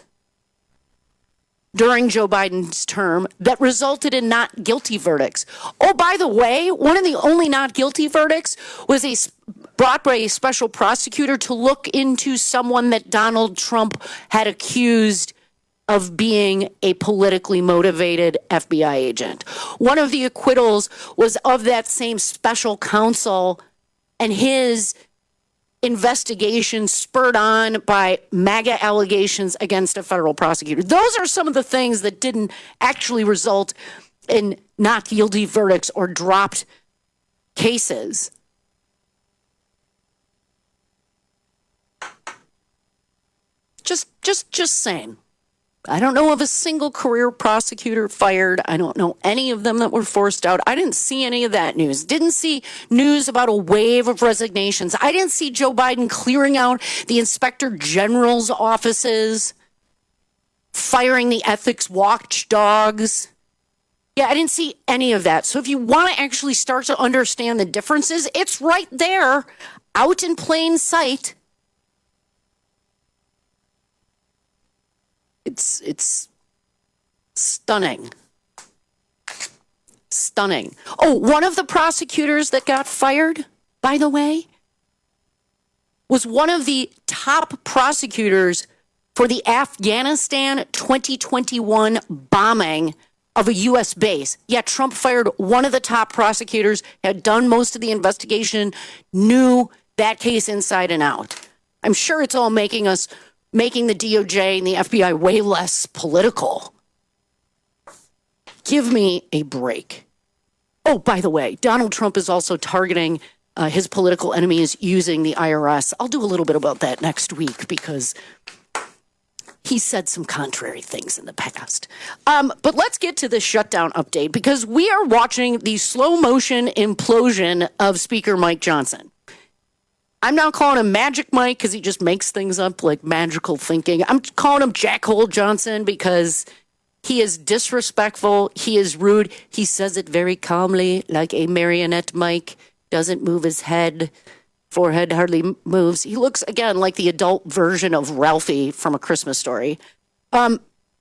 Speaker 19: during Joe Biden's term that resulted in not guilty verdicts. Oh, by the way, one of the only not guilty verdicts was brought by a special prosecutor to look into someone that Donald Trump had accused of being a politically motivated FBI agent. One of the acquittals was of that same special counsel and his investigation spurred on by MAGA allegations against a federal prosecutor. Those are some of the things that didn't actually result in not guilty verdicts or dropped cases. Just saying. I don't know of a single career prosecutor fired. I don't know any of them that were forced out. I didn't see any of that news. Didn't see news about a wave of resignations. I didn't see Joe Biden clearing out the inspector general's offices, firing the ethics watchdogs. Yeah, I didn't see any of that. So if you want to actually start to understand the differences, it's right there, out in plain sight. It's stunning. Stunning. Oh, one of the prosecutors that got fired, by the way, was one of the top prosecutors for the Afghanistan 2021 bombing of a U.S. base. Yeah, Trump fired one of the top prosecutors, had done most of the investigation, knew that case inside and out. I'm sure it's all making the DOJ and the FBI way less political. Give me a break. Oh, by the way, Donald Trump is also targeting his political enemies using the IRS. I'll do a little bit about that next week because he said some contrary things in the past. But let's get to the shutdown update because we are watching the slow motion implosion of Speaker Mike Johnson. I'm not calling him Magic Mike because he just makes things up like magical thinking. I'm calling him Jackhole Johnson because he is disrespectful. He is rude. He says it very calmly like a marionette Mike. Doesn't move his head. Forehead hardly moves. He looks, again, like the adult version of Ralphie from A Christmas Story. But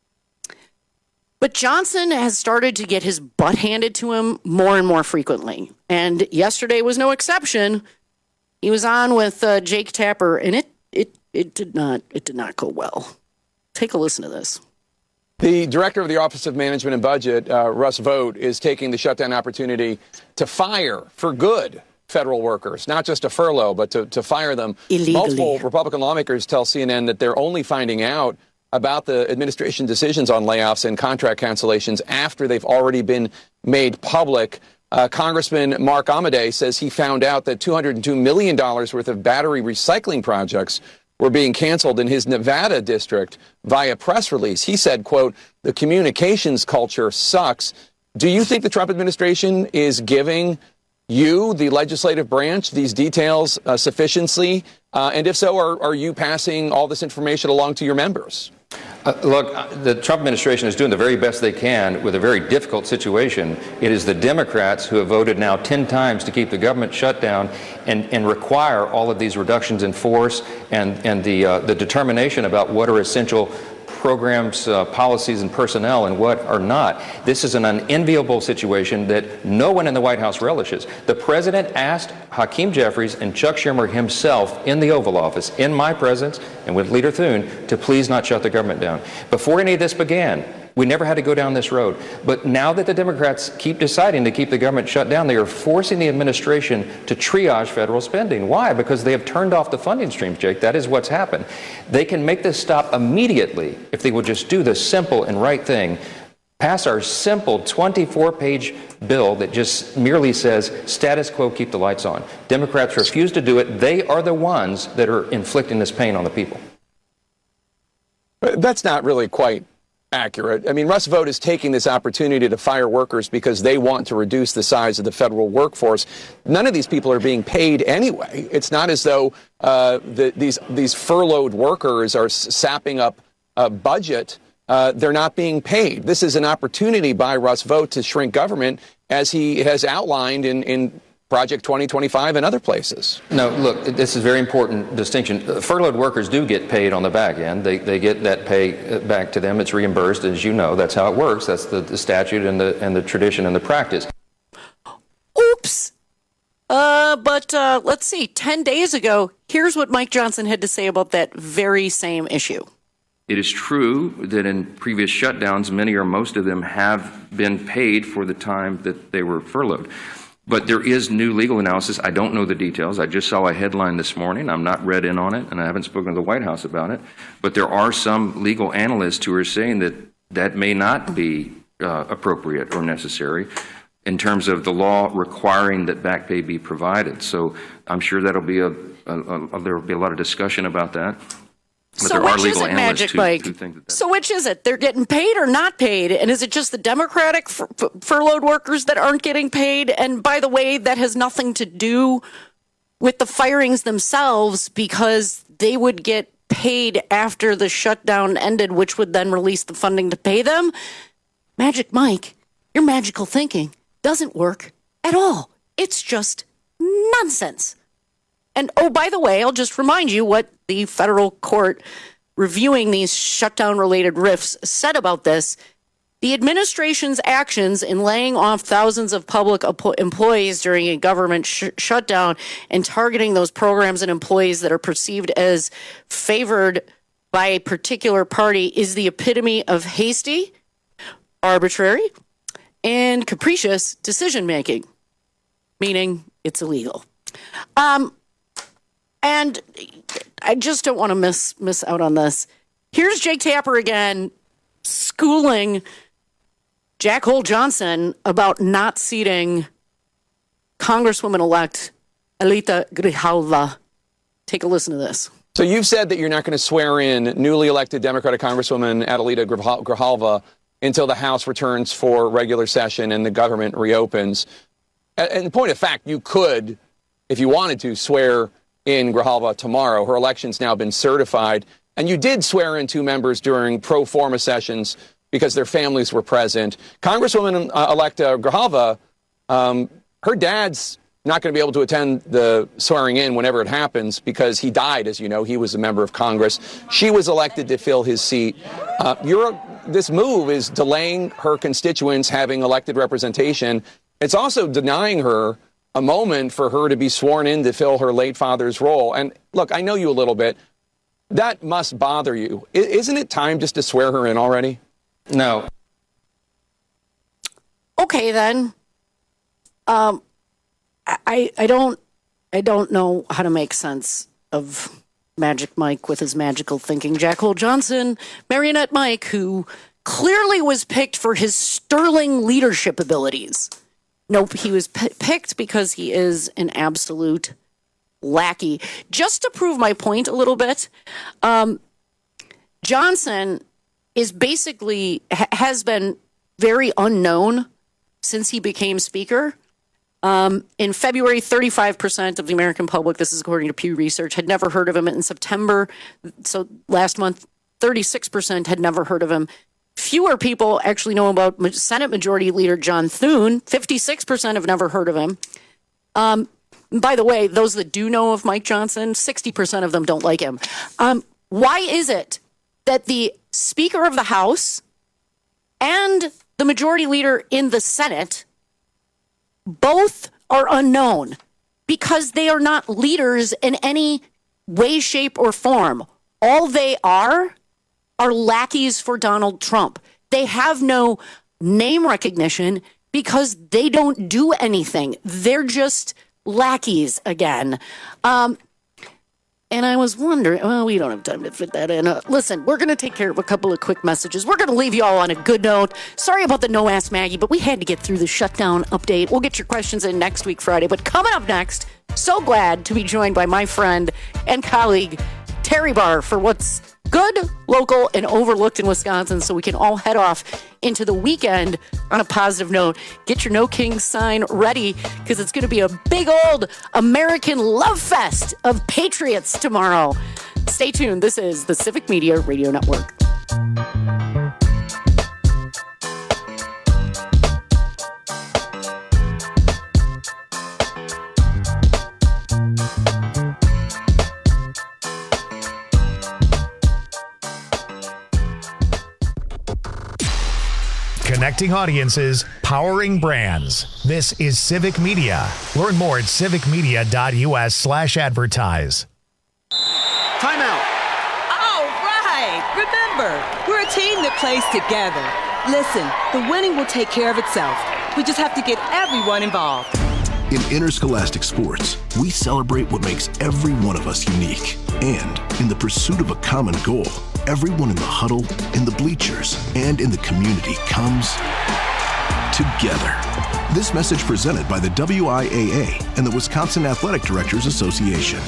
Speaker 19: Johnson has started to get his butt handed to him more and more frequently. And yesterday was no exception. He was on with Jake Tapper, and it did not go well. Take a listen to this.
Speaker 2: The director of the Office of Management and Budget, Russ Vought, is taking the shutdown opportunity to fire for good federal workers, not just a furlough, but to fire them. Illegally. Multiple Republican lawmakers tell CNN that they're only finding out about the administration decisions on layoffs and contract cancellations after they've already been made public. Congressman Mark Amodei says he found out that $202 million worth of battery recycling projects were being canceled in his Nevada district via press release. He said, quote, "The communications culture sucks." Do you think the Trump administration is giving you, the legislative branch, these details sufficiently? And if so, are you passing all this information along to your members?
Speaker 4: Look, the Trump administration is doing the very best they can with a very difficult situation. It is the Democrats who have voted now 10 times to keep the government shut down and require all of these reductions in force and the determination about what are essential programs, policies, and personnel and what are not. This is an unenviable situation that no one in the White House relishes. The president asked Hakeem Jeffries and Chuck Schumer himself in the Oval Office, in my presence and with Leader Thune, to please not shut the government down. Before any of this began, we never had to go down this road. But now that the Democrats keep deciding to keep the government shut down, they are forcing the administration to triage federal spending. Why? Because they have turned off the funding streams, Jake. That is what's happened. They can make this stop immediately if they will just do the simple and right thing. Pass our simple 24-page bill that just merely says status quo, keep the lights on. Democrats refuse to do it. They are the ones that are inflicting this pain on the people.
Speaker 2: That's not really quite accurate. I mean, Russ Vought is taking this opportunity to fire workers because they want to reduce the size of the federal workforce. None of these people are being paid anyway. It's not as though these furloughed workers are sapping up a budget. They're not being paid. This is an opportunity by Russ Vought to shrink government, as he has outlined in Project 2025 and other places.
Speaker 4: No, look, this is a very important distinction. Furloughed workers do get paid on the back end. They get that pay back to them. It's reimbursed, as you know. That's how it works. That's the statute and the tradition and the practice.
Speaker 19: Oops. But let's see. 10 days ago, here's what Mike Johnson had to say about that very same issue.
Speaker 4: It is true that in previous shutdowns, many or most of them have been paid for the time that they were furloughed. But there is new legal analysis. I don't know the details. I just saw a headline this morning. I'm not read in on it, and I haven't spoken to the White House about it. But there are some legal analysts who are saying that that may not be appropriate or necessary in terms of the law requiring that back pay be provided. So I'm sure that'll be there will be a lot of discussion about that. But
Speaker 19: so which is it, Magic Mike? So which is it? They're getting paid or not paid? And is it just the Democratic furloughed workers that aren't getting paid? And by the way, that has nothing to do with the firings themselves, because they would get paid after the shutdown ended, which would then release the funding to pay them. Magic Mike, your magical thinking doesn't work at all. It's just nonsense. And, oh, by the way, I'll just remind you what the federal court reviewing these shutdown-related rifts said about this. The administration's actions in laying off thousands of public employees during a government shutdown and targeting those programs and employees that are perceived as favored by a particular party is the epitome of hasty, arbitrary, and capricious decision-making, meaning it's illegal. And I just don't want to miss out on this. Here's Jake Tapper again schooling Jack Hole Johnson about not seating Congresswoman-elect Adelita Grijalva. Take a listen to this.
Speaker 2: So you've said that you're not going to swear in newly elected Democratic Congresswoman Adelita Grijalva until the House returns for regular session and the government reopens. And in point of fact, you could, if you wanted to, swear in Grijalva tomorrow. Her election's now been certified. And you did swear in two members during pro forma sessions because their families were present. Congresswoman-elect Grijalva, her dad's not going to be able to attend the swearing in whenever it happens because he died, as you know. He was a member of Congress. She was elected to fill his seat. This move is delaying her constituents having elected representation. It's also denying her a moment for her to be sworn in to fill her late father's role. And look, I know you a little bit. That must bother you. Isn't it time just to swear her in already?
Speaker 4: No.
Speaker 19: Okay, then. I don't know how to make sense of Magic Mike with his magical thinking. Jack Hole Johnson, Marionette Mike, who clearly was picked for his sterling leadership abilities. Nope, he was picked because he is an absolute lackey. Just to prove my point a little bit, Johnson is basically has been very unknown since he became Speaker. In February, 35% of the American public, this is according to Pew Research, had never heard of him. In September, so last month, 36% had never heard of him. Fewer people actually know about Senate Majority Leader John Thune. 56% have never heard of him. By the way, those that do know of Mike Johnson, 60% of them don't like him. Why is it that the Speaker of the House and the Majority Leader in the Senate both are unknown? Because they are not leaders in any way, shape, or form. All they are lackeys for Donald Trump. They have no name recognition because they don't do anything. They're just lackeys again. And I was wondering, well, we don't have time to fit that in. Listen, we're going to take care of a couple of quick messages. We're going to leave you all on a good note. Sorry about the No Ask Maggie, but we had to get through the shutdown update. We'll get your questions in next week, Friday. But coming up next, so glad to be joined by my friend and colleague, Terry Barr, for what's good, local, and overlooked in Wisconsin, so we can all head off into the weekend on a positive note. Get your No Kings sign ready, because it's going to be a big old American love fest of patriots tomorrow. Stay tuned. This is the Civic Media Radio Network.
Speaker 1: Connecting audiences, powering brands. This is Civic Media. Learn more at civicmedia.us/advertise.
Speaker 9: Timeout.
Speaker 20: All right.
Speaker 9: Remember, we're a team that plays together. Listen, the winning will take care of itself. We just have to get everyone involved.
Speaker 20: In interscholastic sports, we celebrate what makes every one of us unique. And in the pursuit of a common goal, everyone in the huddle, in the bleachers, and in the community comes together. This message presented by the WIAA and the Wisconsin Athletic Directors Association.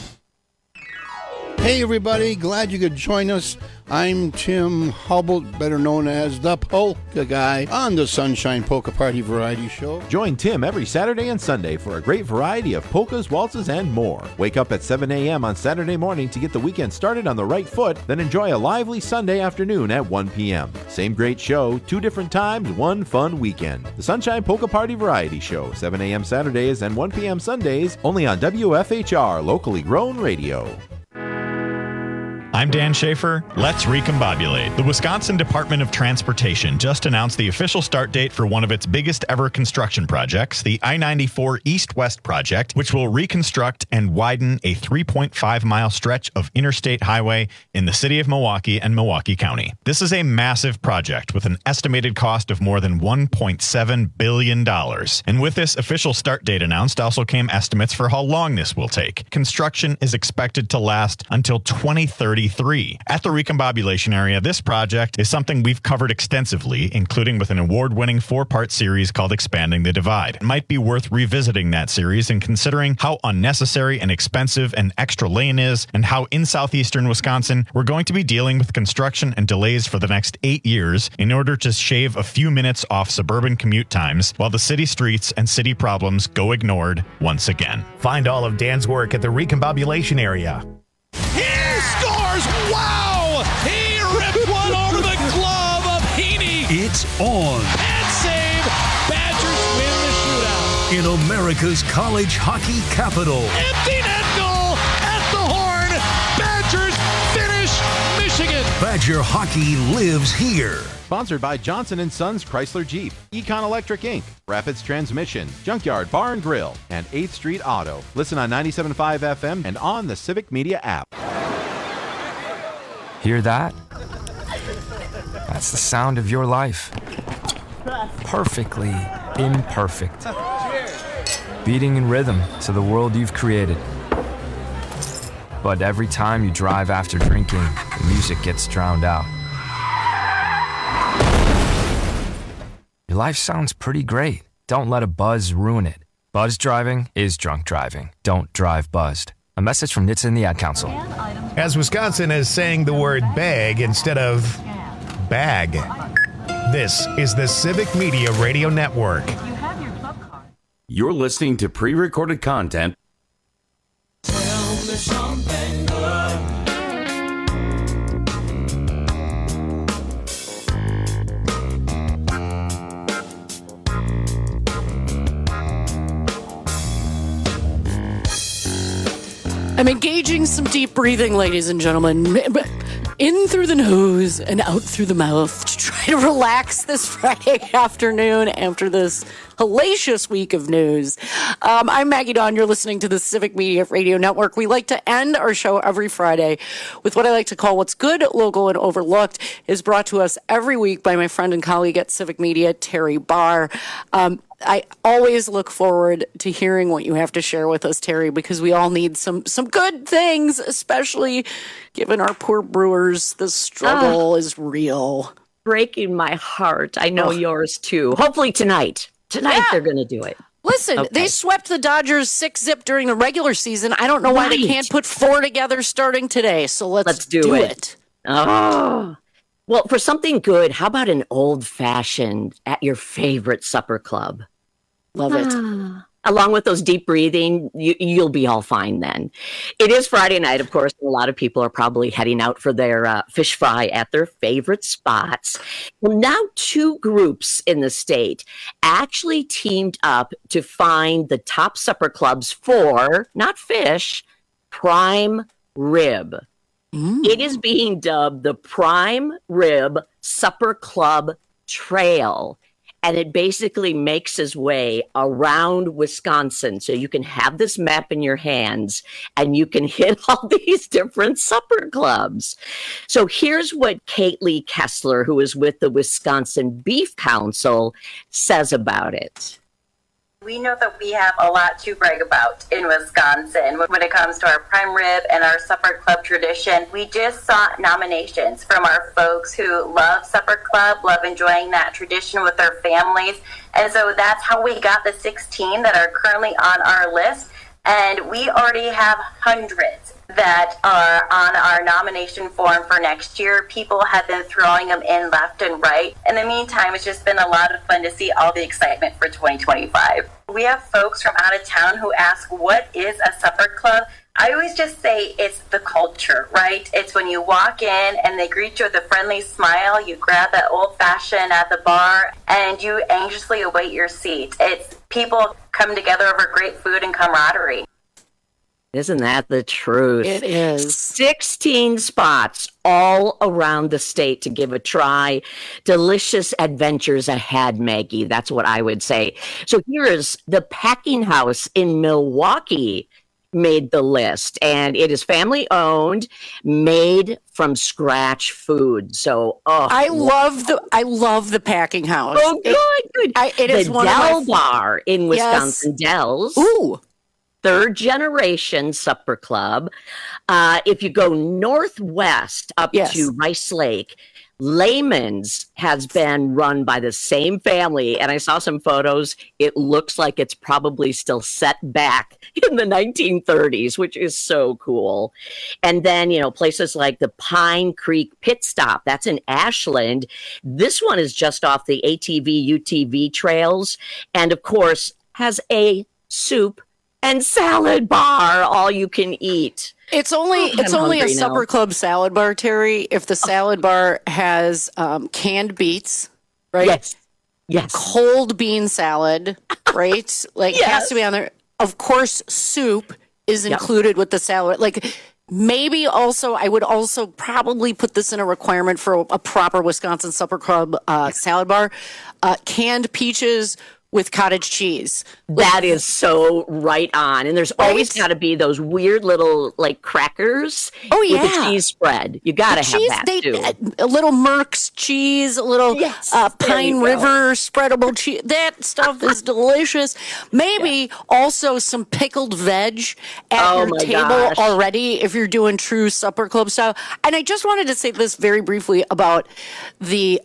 Speaker 9: Hey everybody, glad you could join us. I'm Tim Hubble, better known as the Polka Guy, on the Sunshine Polka Party Variety Show.
Speaker 21: Join Tim every Saturday and Sunday for a great variety of polkas, waltzes, and more. Wake up at 7 a.m. on Saturday morning to get the weekend started on the right foot, then enjoy a lively Sunday afternoon at 1 p.m. Same great show, 2 different times, 1 fun weekend. The Sunshine Polka Party Variety Show, 7 a.m. Saturdays and 1 p.m. Sundays, only on WFHR, locally grown radio.
Speaker 22: I'm Dan Schaefer. Let's recombobulate. The Wisconsin Department of Transportation just announced the official start date for one of its biggest ever construction projects, the I-94 East-West project, which will reconstruct and widen a 3.5-mile stretch of interstate highway in the city of Milwaukee and Milwaukee County. This is a massive project with an estimated cost of more than $1.7 billion. And with this official start date announced also came estimates for how long this will take. Construction is expected to last until 2033. At the recombobulation area, this project is something we've covered extensively, including with an award-winning 4-part series called Expanding the Divide. It might be worth revisiting that series and considering how unnecessary and expensive an extra lane is, and how in southeastern Wisconsin we're going to be dealing with construction and delays for the next 8 years in order to shave a few minutes off suburban commute times while the city streets and city problems go ignored once again.
Speaker 1: Find all of Dan's work at the recombobulation area.
Speaker 23: Wow! He ripped one over the glove of Heaney.
Speaker 24: It's on.
Speaker 23: And save. Badgers win the shootout.
Speaker 24: In America's college hockey capital.
Speaker 23: Empty net goal at the horn. Badgers finish Michigan.
Speaker 24: Badger hockey lives here.
Speaker 21: Sponsored by Johnson & Sons Chrysler Jeep, Econ Electric Inc., Rapids Transmission, Junkyard Bar and Grill, and 8th Street Auto. Listen on 97.5 FM and on the Civic Media app.
Speaker 25: Hear that? That's the sound of your life. Perfectly imperfect. Beating in rhythm to the world you've created. But every time you drive after drinking, the music gets drowned out. Your life sounds pretty great. Don't let a buzz ruin it. Buzz driving is drunk driving. Don't drive buzzed. A message from NHTSA and the Ad Council.
Speaker 1: As Wisconsin is saying the word bag instead of bag. This is the Civic Media Radio Network.
Speaker 18: You're listening to pre-recorded content.
Speaker 23: Tell me something good.
Speaker 19: I'm engaging some deep breathing, ladies and gentlemen. In through the nose and out through the mouth to try to relax this Friday afternoon after this hellacious week of news. I'm Maggie Dawn. You're listening to the Civic Media Radio Network. We like to end our show every Friday with what I like to call What's Good, Local, and Overlooked. Is brought to us every week by my friend and colleague at Civic Media, Terry Barr. I always look forward to hearing what you have to share with us, Terry, because we all need some good things, especially given our poor Brewers. The struggle is real.
Speaker 26: Breaking my heart. I know yours too. Hopefully tonight. Tonight they're going to do it.
Speaker 19: Listen, they swept the Dodgers 6-0 during the regular season. I don't know why they can't put 4 together starting today. So let's do it.
Speaker 26: Oh. Well, for something good, how about an old-fashioned at your favorite supper club?
Speaker 19: Love it.
Speaker 26: Along with those deep breathing, you'll be all fine then. It is Friday night, of course, and a lot of people are probably heading out for their fish fry at their favorite spots. Well, now 2 groups in the state actually teamed up to find the top supper clubs for, not fish, prime rib. It is being dubbed the Prime Rib Supper Club Trail. and it basically makes its way around Wisconsin. So you can have this map in your hands and you can hit all these different supper clubs. So here's what Kate Lee Kessler, who is with the Wisconsin Beef Council, says about it.
Speaker 7: We know that we have a lot to brag about in Wisconsin when it comes to our prime rib and our supper club tradition. We just saw nominations from our folks who love supper club, love enjoying that tradition with their families. And so that's how we got the 16 that are currently on our list. And we already have hundreds that are on our nomination form for next year. People have been throwing them in left and right. In the meantime, it's just been a lot of fun to see all the excitement for 2025. We have folks from out of town who ask, what is a supper club? I always just say it's the culture, right? It's when you walk in and they greet you with a friendly smile, you grab that old-fashioned at the bar, and you anxiously await your seat. It's people come together over great food and camaraderie.
Speaker 26: Isn't that the truth?
Speaker 19: It is.
Speaker 26: 16 spots all around the state to give a try. Delicious adventures ahead, Maggie. That's what I would say. So here is the Packing House in Milwaukee made the list, and it is family owned, made from scratch food. So
Speaker 19: I love the Packing House.
Speaker 26: Oh, good.
Speaker 19: It is
Speaker 26: the
Speaker 19: one
Speaker 26: Del
Speaker 19: of my
Speaker 26: Bar in Wisconsin,
Speaker 19: yes.
Speaker 26: Dells.
Speaker 19: Ooh.
Speaker 26: Third generation supper club. If you go northwest up to Rice Lake, Layman's has been run by the same family, and I saw some photos. It looks like it's probably still set back in the 1930s, which is so cool. And then, places like the Pine Creek Pit Stop, that's in Ashland. This one is just off the ATV, UTV trails, and of course has a soup and salad bar, all you can eat.
Speaker 19: It's only a supper club salad bar, Terry, if the salad bar has canned beets, right?
Speaker 26: Yes.
Speaker 19: Cold bean salad, right? Like it has to be on there. Of course, soup is included with the salad. Like maybe also, I would also probably put this in a requirement for a proper Wisconsin supper club salad bar. Canned peaches with cottage cheese.
Speaker 26: That is so right on. And there's always got to be those weird little crackers with a cheese spread. You got to have that too.
Speaker 19: A little Merck's cheese, a little Pine River spreadable cheese. That stuff is delicious. Maybe also some pickled veg at your table already if you're doing true supper club style. And I just wanted to say this very briefly about the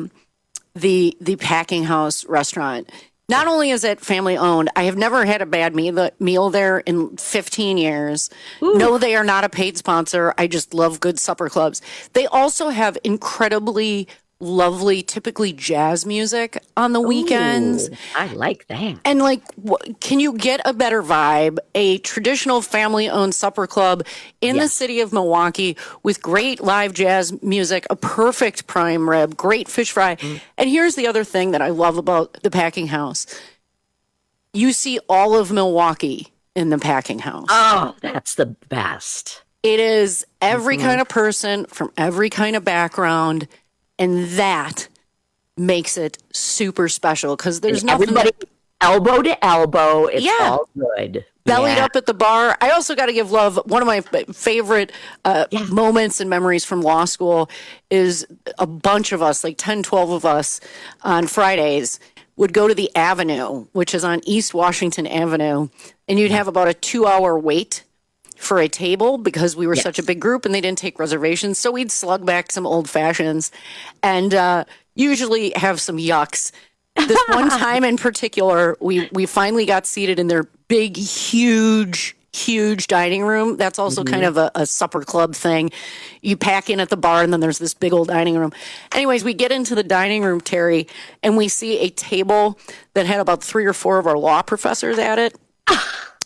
Speaker 19: Packing House restaurant. Not only is it family owned, I have never had a bad meal there in 15 years. Ooh. No, they are not a paid sponsor. I just love good supper clubs. They also have incredibly lovely, typically jazz music on the weekends.
Speaker 26: I like that.
Speaker 19: And can you get a better vibe? A traditional family-owned supper club in the city of Milwaukee with great live jazz music, a perfect prime rib, great fish fry. And here's the other thing that I love about the Packing House. You see all of Milwaukee in the Packing House.
Speaker 26: Oh, that's the best.
Speaker 19: It is every kind of person from every kind of background. And that makes it super special because there's nothing.
Speaker 26: Everybody elbow to elbow. It's all good.
Speaker 19: Bellied up at the bar. I also got to give love. One of my favorite moments and memories from law school is a bunch of us, like 10, 12 of us on Fridays, would go to the Avenue, which is on East Washington Avenue, and you'd have about a 2-hour wait for a table because we were such a big group and they didn't take reservations. So we'd slug back some old fashions and usually have some yucks. This one time in particular, we finally got seated in their big, huge dining room. That's also kind of a supper club thing. You pack in at the bar and then there's this big old dining room. Anyways, we get into the dining room, Terry, and we see a table that had about 3 or 4 of our law professors at it.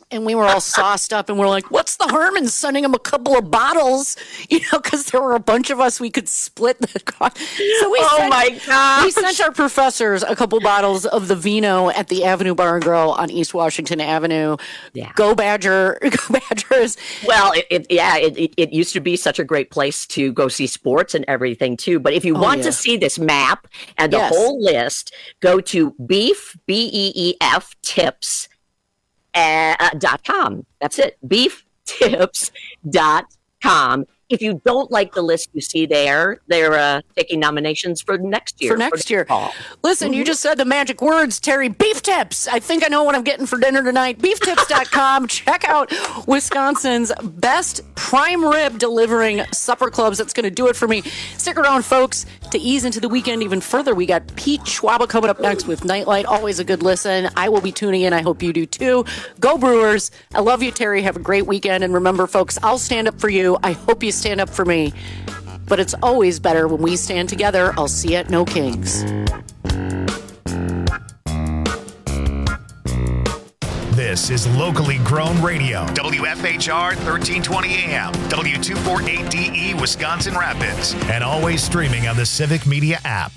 Speaker 19: And we were all sauced up and we're like, what's the harm in sending him a couple of bottles? Because there were a bunch of us, we could split the cost. So
Speaker 26: my gosh.
Speaker 19: We sent our professors a couple bottles of the vino at the Avenue Bar and Grill on East Washington Avenue.
Speaker 26: Yeah.
Speaker 19: Go Badgers.
Speaker 26: Well, it used to be such a great place to go see sports and everything too. But if you want to see this map and the whole list, go to beef, BEEF tips. .com. That's it. beeftips.com. If you don't like the list you see there, they're taking nominations for next year.
Speaker 19: Listen, you just said the magic words, Terry. Beef tips. I think I know what I'm getting for dinner tonight. Beeftips.com. Check out Wisconsin's best prime rib delivering supper clubs. That's going to do it for me. Stick around, folks, to ease into the weekend even further. We got Pete Schwaba coming up next with Nightlight. Always a good listen. I will be tuning in. I hope you do too. Go Brewers. I love you, Terry. Have a great weekend. And remember, folks, I'll stand up for you. I hope you stand up for me. But it's always better when we stand together. I'll see you at No Kings.
Speaker 1: This is locally grown radio. WFHR 1320 AM, W248DE Wisconsin Rapids, and always streaming on the Civic Media app.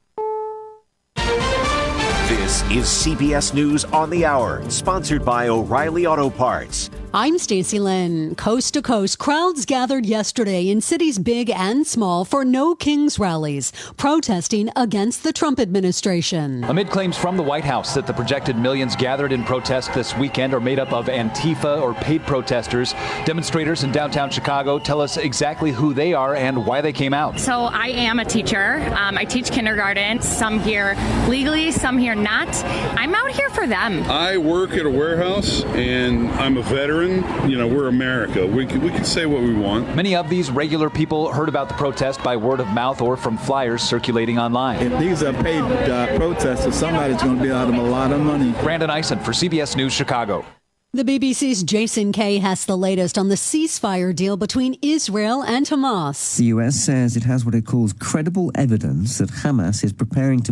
Speaker 8: This is CBS News on the Hour, sponsored by O'Reilly Auto Parts.
Speaker 10: I'm Stacey Lynn. Coast to coast, crowds gathered yesterday in cities big and small for No Kings rallies, protesting against the Trump administration.
Speaker 11: Amid claims from the White House that the projected millions gathered in protest this weekend are made up of Antifa or paid protesters, demonstrators in downtown Chicago tell us exactly who they are and why they came out.
Speaker 12: So I am a teacher. I teach kindergarten. Some here legally, some here not. I'm out here for them.
Speaker 13: I work at a warehouse and I'm a veteran. You know, we're America. We can say what we want.
Speaker 11: Many of these regular people heard about the protest by word of mouth or from flyers circulating online.
Speaker 15: If these are paid protesters, somebody's going to be out of a lot of money.
Speaker 11: Brandon Eisen for CBS News Chicago.
Speaker 10: The BBC's Jason Kay has the latest on the ceasefire deal between Israel and Hamas.
Speaker 17: The U.S. says it has what it calls credible evidence that Hamas is preparing to